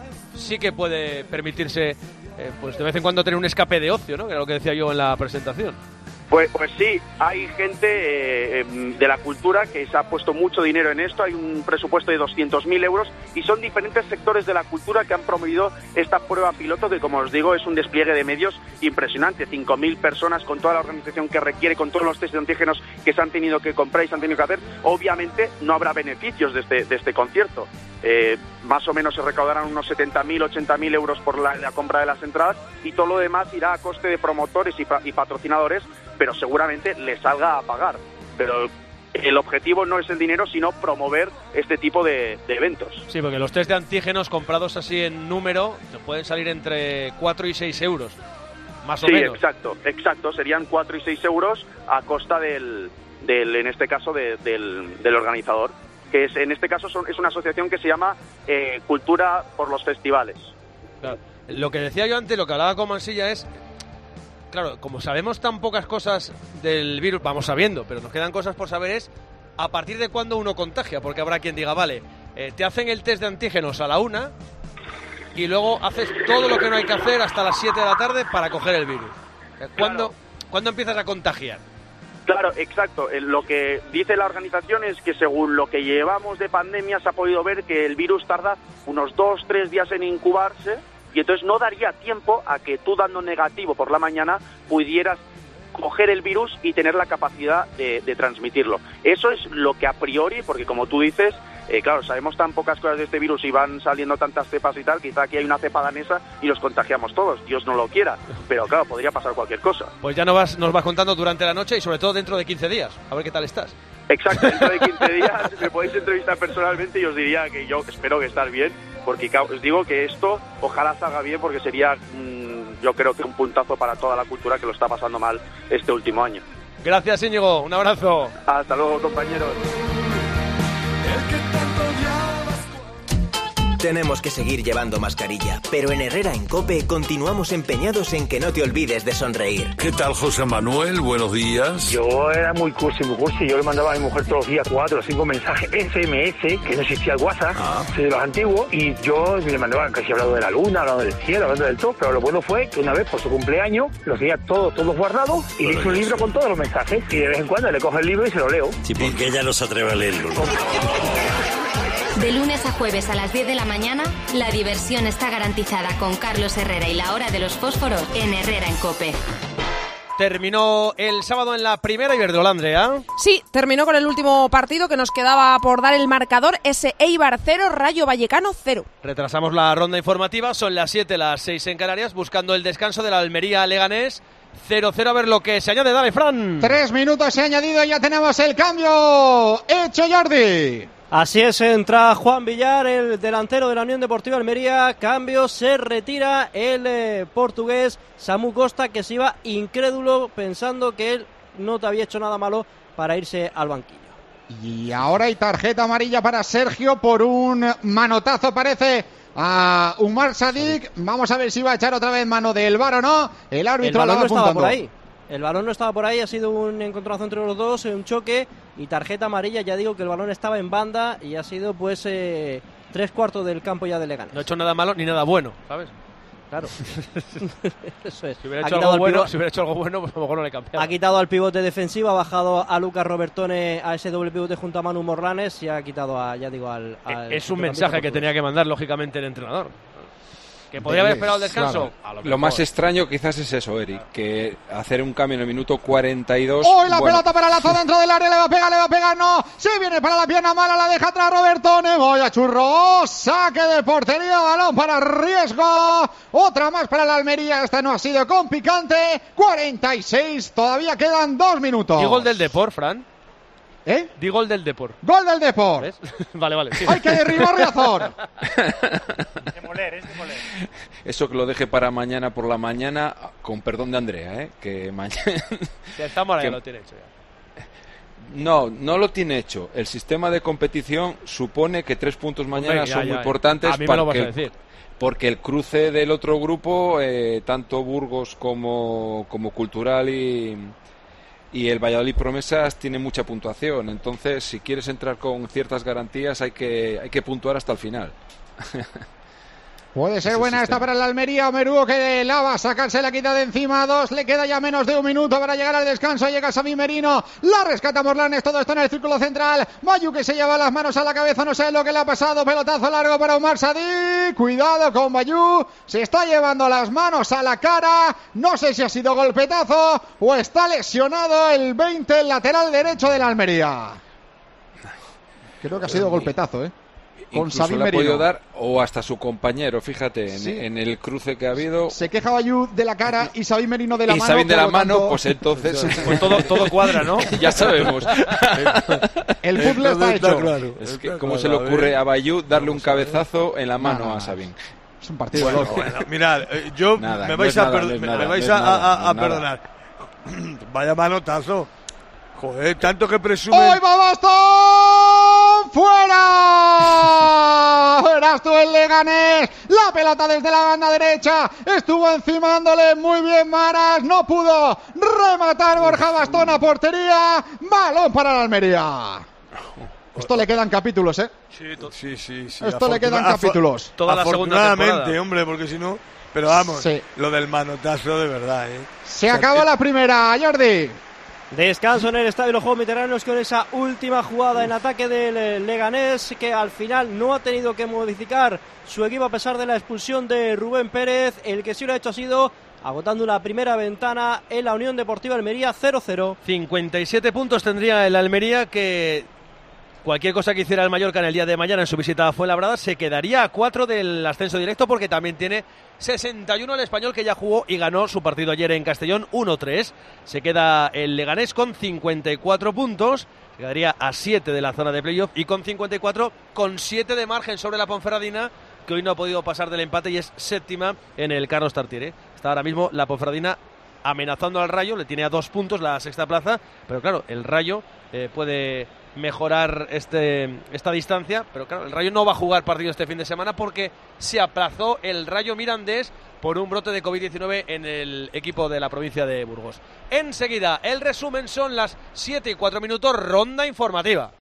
S2: sí que puede permitirse eh, pues de vez en cuando tener un escape de ocio, ¿no? Que era lo que decía yo en la presentación.
S20: Pues, pues sí, hay gente eh, de la cultura que se ha puesto mucho dinero en esto, hay un presupuesto de doscientos mil euros y son diferentes sectores de la cultura que han promovido esta prueba piloto que, como os digo, es un despliegue de medios impresionante, cinco mil personas con toda la organización que requiere, con todos los test de antígenos que se han tenido que comprar y se han tenido que hacer. Obviamente no habrá beneficios de este, de este concierto. Eh, más o menos se recaudarán unos setenta mil, ochenta mil euros por la, la compra de las entradas y todo lo demás irá a coste de promotores y, y patrocinadores, pero seguramente les salga a pagar. Pero el objetivo no es el dinero, sino promover este tipo de, de eventos.
S2: Sí, porque los test de antígenos comprados así en número te pueden salir entre cuatro y seis euros, más o
S20: sí,
S2: menos.
S20: Sí, exacto, exacto, serían cuatro y seis euros a costa del, del en este caso, de, del, del organizador, que es en este caso son, es una asociación que se llama eh, Cultura por los Festivales.
S2: Claro. Lo que decía yo antes, lo que hablaba con Mansilla es, claro, como sabemos tan pocas cosas del virus, vamos sabiendo, pero nos quedan cosas por saber, es a partir de cuándo uno contagia, porque habrá quien diga, vale, eh, te hacen el test de antígenos a la una y luego haces todo lo que no hay que hacer hasta las siete de la tarde para coger el virus. ¿Cuándo, claro. ¿Cuándo empiezas a contagiar?
S20: Claro, exacto. Lo que dice la organización es que según lo que llevamos de pandemia se ha podido ver que el virus tarda unos dos, tres días en incubarse y entonces no daría tiempo a que tú dando negativo por la mañana pudieras coger el virus y tener la capacidad de, de transmitirlo. Eso es lo que a priori, porque como tú dices, Eh, claro, sabemos tan pocas cosas de este virus y van saliendo tantas cepas y tal, quizá aquí hay una cepa danesa y los contagiamos todos, Dios no lo quiera, pero claro, podría pasar cualquier cosa.
S2: Pues ya nos vas, nos vas contando durante la noche y sobre todo dentro de quince días, a ver qué tal estás.
S20: Exacto, dentro de quince días me podéis entrevistar personalmente y os diría que yo espero que estar bien, porque os digo que esto ojalá salga bien, porque sería mmm, yo creo que un puntazo para toda la cultura que lo está pasando mal este último año.
S2: Gracias, Íñigo, un abrazo.
S20: Hasta luego, compañeros.
S16: Tenemos que seguir llevando mascarilla, pero en Herrera en COPE continuamos empeñados en que no te olvides de sonreír.
S15: ¿Qué tal, José Manuel? Buenos días.
S21: Yo era muy cursi, muy cursi. Yo le mandaba a mi mujer todos los días cuatro o cinco mensajes S M S, que no existía el WhatsApp, ah. soy de los antiguos, y yo le mandaba casi hablando de la luna, hablando del cielo, hablando del todo, pero lo bueno fue que una vez por su cumpleaños los tenía todos, todos guardados y le hice un libro con todos los mensajes y de vez en cuando le cojo el libro y se lo leo.
S22: Sí, porque ella no se atreve a leerlo.
S17: De lunes a jueves a las diez de la mañana, la diversión está garantizada con Carlos Herrera y la hora de los fósforos en Herrera en COPE.
S2: Terminó el sábado en la primera Iberdrola, Andrea.
S4: Sí, terminó con el último partido que nos quedaba por dar el marcador, ese Eibar cero, Rayo Vallecano cero.
S2: Retrasamos la ronda informativa, son las siete, las seis en Canarias, buscando el descanso del Almería Leganés. cero cero, a ver lo que se añade, dale, Fran.
S10: Tres minutos se ha añadido y ya tenemos el cambio hecho, Jordi.
S9: Así es, entra Juan Villar, el delantero de la Unión Deportiva Almería. Cambio, se retira el eh, portugués Samu Costa, que se iba incrédulo pensando que él no te había hecho nada malo para irse al banquillo.
S10: Y ahora hay tarjeta amarilla para Sergio por un manotazo, parece, a Umar Sadik. Vamos a ver si va a echar otra vez mano del V A R o no. El árbitro
S9: el
S10: la va
S9: no estaba
S10: apuntando.
S9: por ahí. El balón no estaba por ahí, ha sido un encontronazo entre los dos, un choque y tarjeta amarilla. Ya digo que el balón estaba en banda y ha sido pues eh, tres cuartos del campo ya de Leganés.
S2: No ha hecho nada malo ni nada bueno, ¿sabes?
S9: Claro. Eso es.
S2: Si hubiera, hecho algo bueno, si hubiera hecho algo bueno, pues a lo mejor no le cambiaba.
S9: Ha quitado al pivote defensivo, ha bajado a Lucas Robertone a ese doble pivote junto a Manu Morlanes y ha quitado a, ya digo, al... al
S2: es un mensaje que tenía que mandar, lógicamente, el entrenador. ¿Que podría haber esperado el descanso?
S11: Claro. Lo, lo más extraño quizás es eso, Eric, que hacer un cambio en el minuto cuarenta y dos...
S10: ¡Oh, la
S11: bueno.
S10: pelota para Lazo dentro del área! Le va a pegar, le va a pegar, no. Sí, viene para la pierna mala, la deja atrás Robertone. Voy a churro. Saque de portería, balón para riesgo. Otra más para la Almería. Esta no ha sido con picante. cuarenta y seis, todavía quedan dos minutos.
S2: ¿Y gol del Depor, Fran?
S10: ¿Eh?
S2: Di gol del Depor.
S10: Gol del Depor.
S2: ¿Ves? Vale, vale. Sí.
S10: Hay que derribar Riazor.
S3: Demoler, es demoler.
S11: Eso que lo deje para mañana por la mañana, con perdón de Andrea, ¿eh? Que mañana...
S2: Ya estamos, ahora
S11: que...
S2: ya lo tiene hecho ya.
S11: No, no lo tiene hecho. El sistema de competición supone que tres puntos mañana Hombre, ya, son ya, muy importantes.
S2: A mí me
S11: para
S2: lo vas
S11: que...
S2: a decir.
S11: Porque el cruce del otro grupo, eh, tanto Burgos como, como Cultural y... y el Valladolid Promesas tiene mucha puntuación, entonces si quieres entrar con ciertas garantías hay que hay que puntuar hasta el final.
S10: Puede ser buena esta para la Almería. Omeruo que la va a sacarse la quita de encima. Dos, le queda ya menos de un minuto para llegar al descanso. Llega Xavi Merino, la rescata Morlanes. Todo esto en el círculo central. Bayu que se lleva las manos a la cabeza. No sé lo que le ha pasado. Pelotazo largo para Umar Sadik. Cuidado con Bayu. Se está llevando las manos a la cara. No sé si ha sido golpetazo o está lesionado el veinte, el lateral derecho de la Almería. Creo que ha sido golpetazo, ¿eh? Con
S11: Incluso le ha podido dar o hasta su compañero, fíjate, en, sí. en el cruce que ha habido.
S10: Se queja Bayú de la cara y Xavi Merino de la
S11: y
S10: mano.
S11: Y Xavi de la mano,
S10: tanto...
S11: pues entonces...
S2: pues todo, todo cuadra, ¿no?
S11: Ya sabemos.
S10: El puzzle está hecho.
S11: Está claro. Es que, ¿cómo se le ocurre a Bayú darle un cabezazo en la mano no, no, a Xavi?
S10: Es un partido
S12: bueno,
S10: loco.
S12: Bueno, mirad, yo nada, me vais, no a, nada, per no me, nada, me vais no a, nada, a, a no perdonar. Vaya manotazo. Joder, tanto que presume.
S10: ¡Hoy va Bastón! ¡Fuera! Verás tú el Leganés. La pelota desde la banda derecha. Estuvo encima dándole muy bien Maras. No pudo rematar Borja Bastón a portería. Balón para la Almería. Esto le quedan capítulos, ¿eh?
S12: Sí, sí, sí. sí.
S10: Esto le quedan capítulos.
S2: Toda la segunda
S12: Afortunadamente, hombre, porque si no... Pero vamos, sí. Lo del manotazo de verdad, ¿eh?
S10: Se o sea, acabó que... la primera, Jordi.
S9: Descanso en el estadio de los Juegos Mediterráneos con esa última jugada en ataque del Leganés, que al final no ha tenido que modificar su equipo a pesar de la expulsión de Rubén Pérez. El que sí lo ha hecho ha sido agotando la primera ventana en la Unión Deportiva Almería cero cero.
S2: cincuenta y siete puntos tendría el Almería, que cualquier cosa que hiciera el Mallorca en el día de mañana en su visita a Fuenlabrada se quedaría a cuatro del ascenso directo, porque también tiene sesenta y uno el Español, que ya jugó y ganó su partido ayer en Castellón uno tres. Se queda el Leganés con cincuenta y cuatro puntos, se quedaría a siete de la zona de playoff y con cincuenta y cuatro, con siete de margen sobre la Ponferradina, que hoy no ha podido pasar del empate y es séptima en el Carlos Tartiere. Está ahora mismo la Ponferradina amenazando al Rayo, le tiene a dos puntos la sexta plaza, pero claro, el Rayo eh, puede mejorar este, esta distancia, pero claro, el Rayo no va a jugar partido este fin de semana porque se aplazó el Rayo Mirandés por un brote de covid diecinueve en el equipo de la provincia de Burgos. Enseguida, el resumen, son las siete y cuatro minutos, ronda informativa.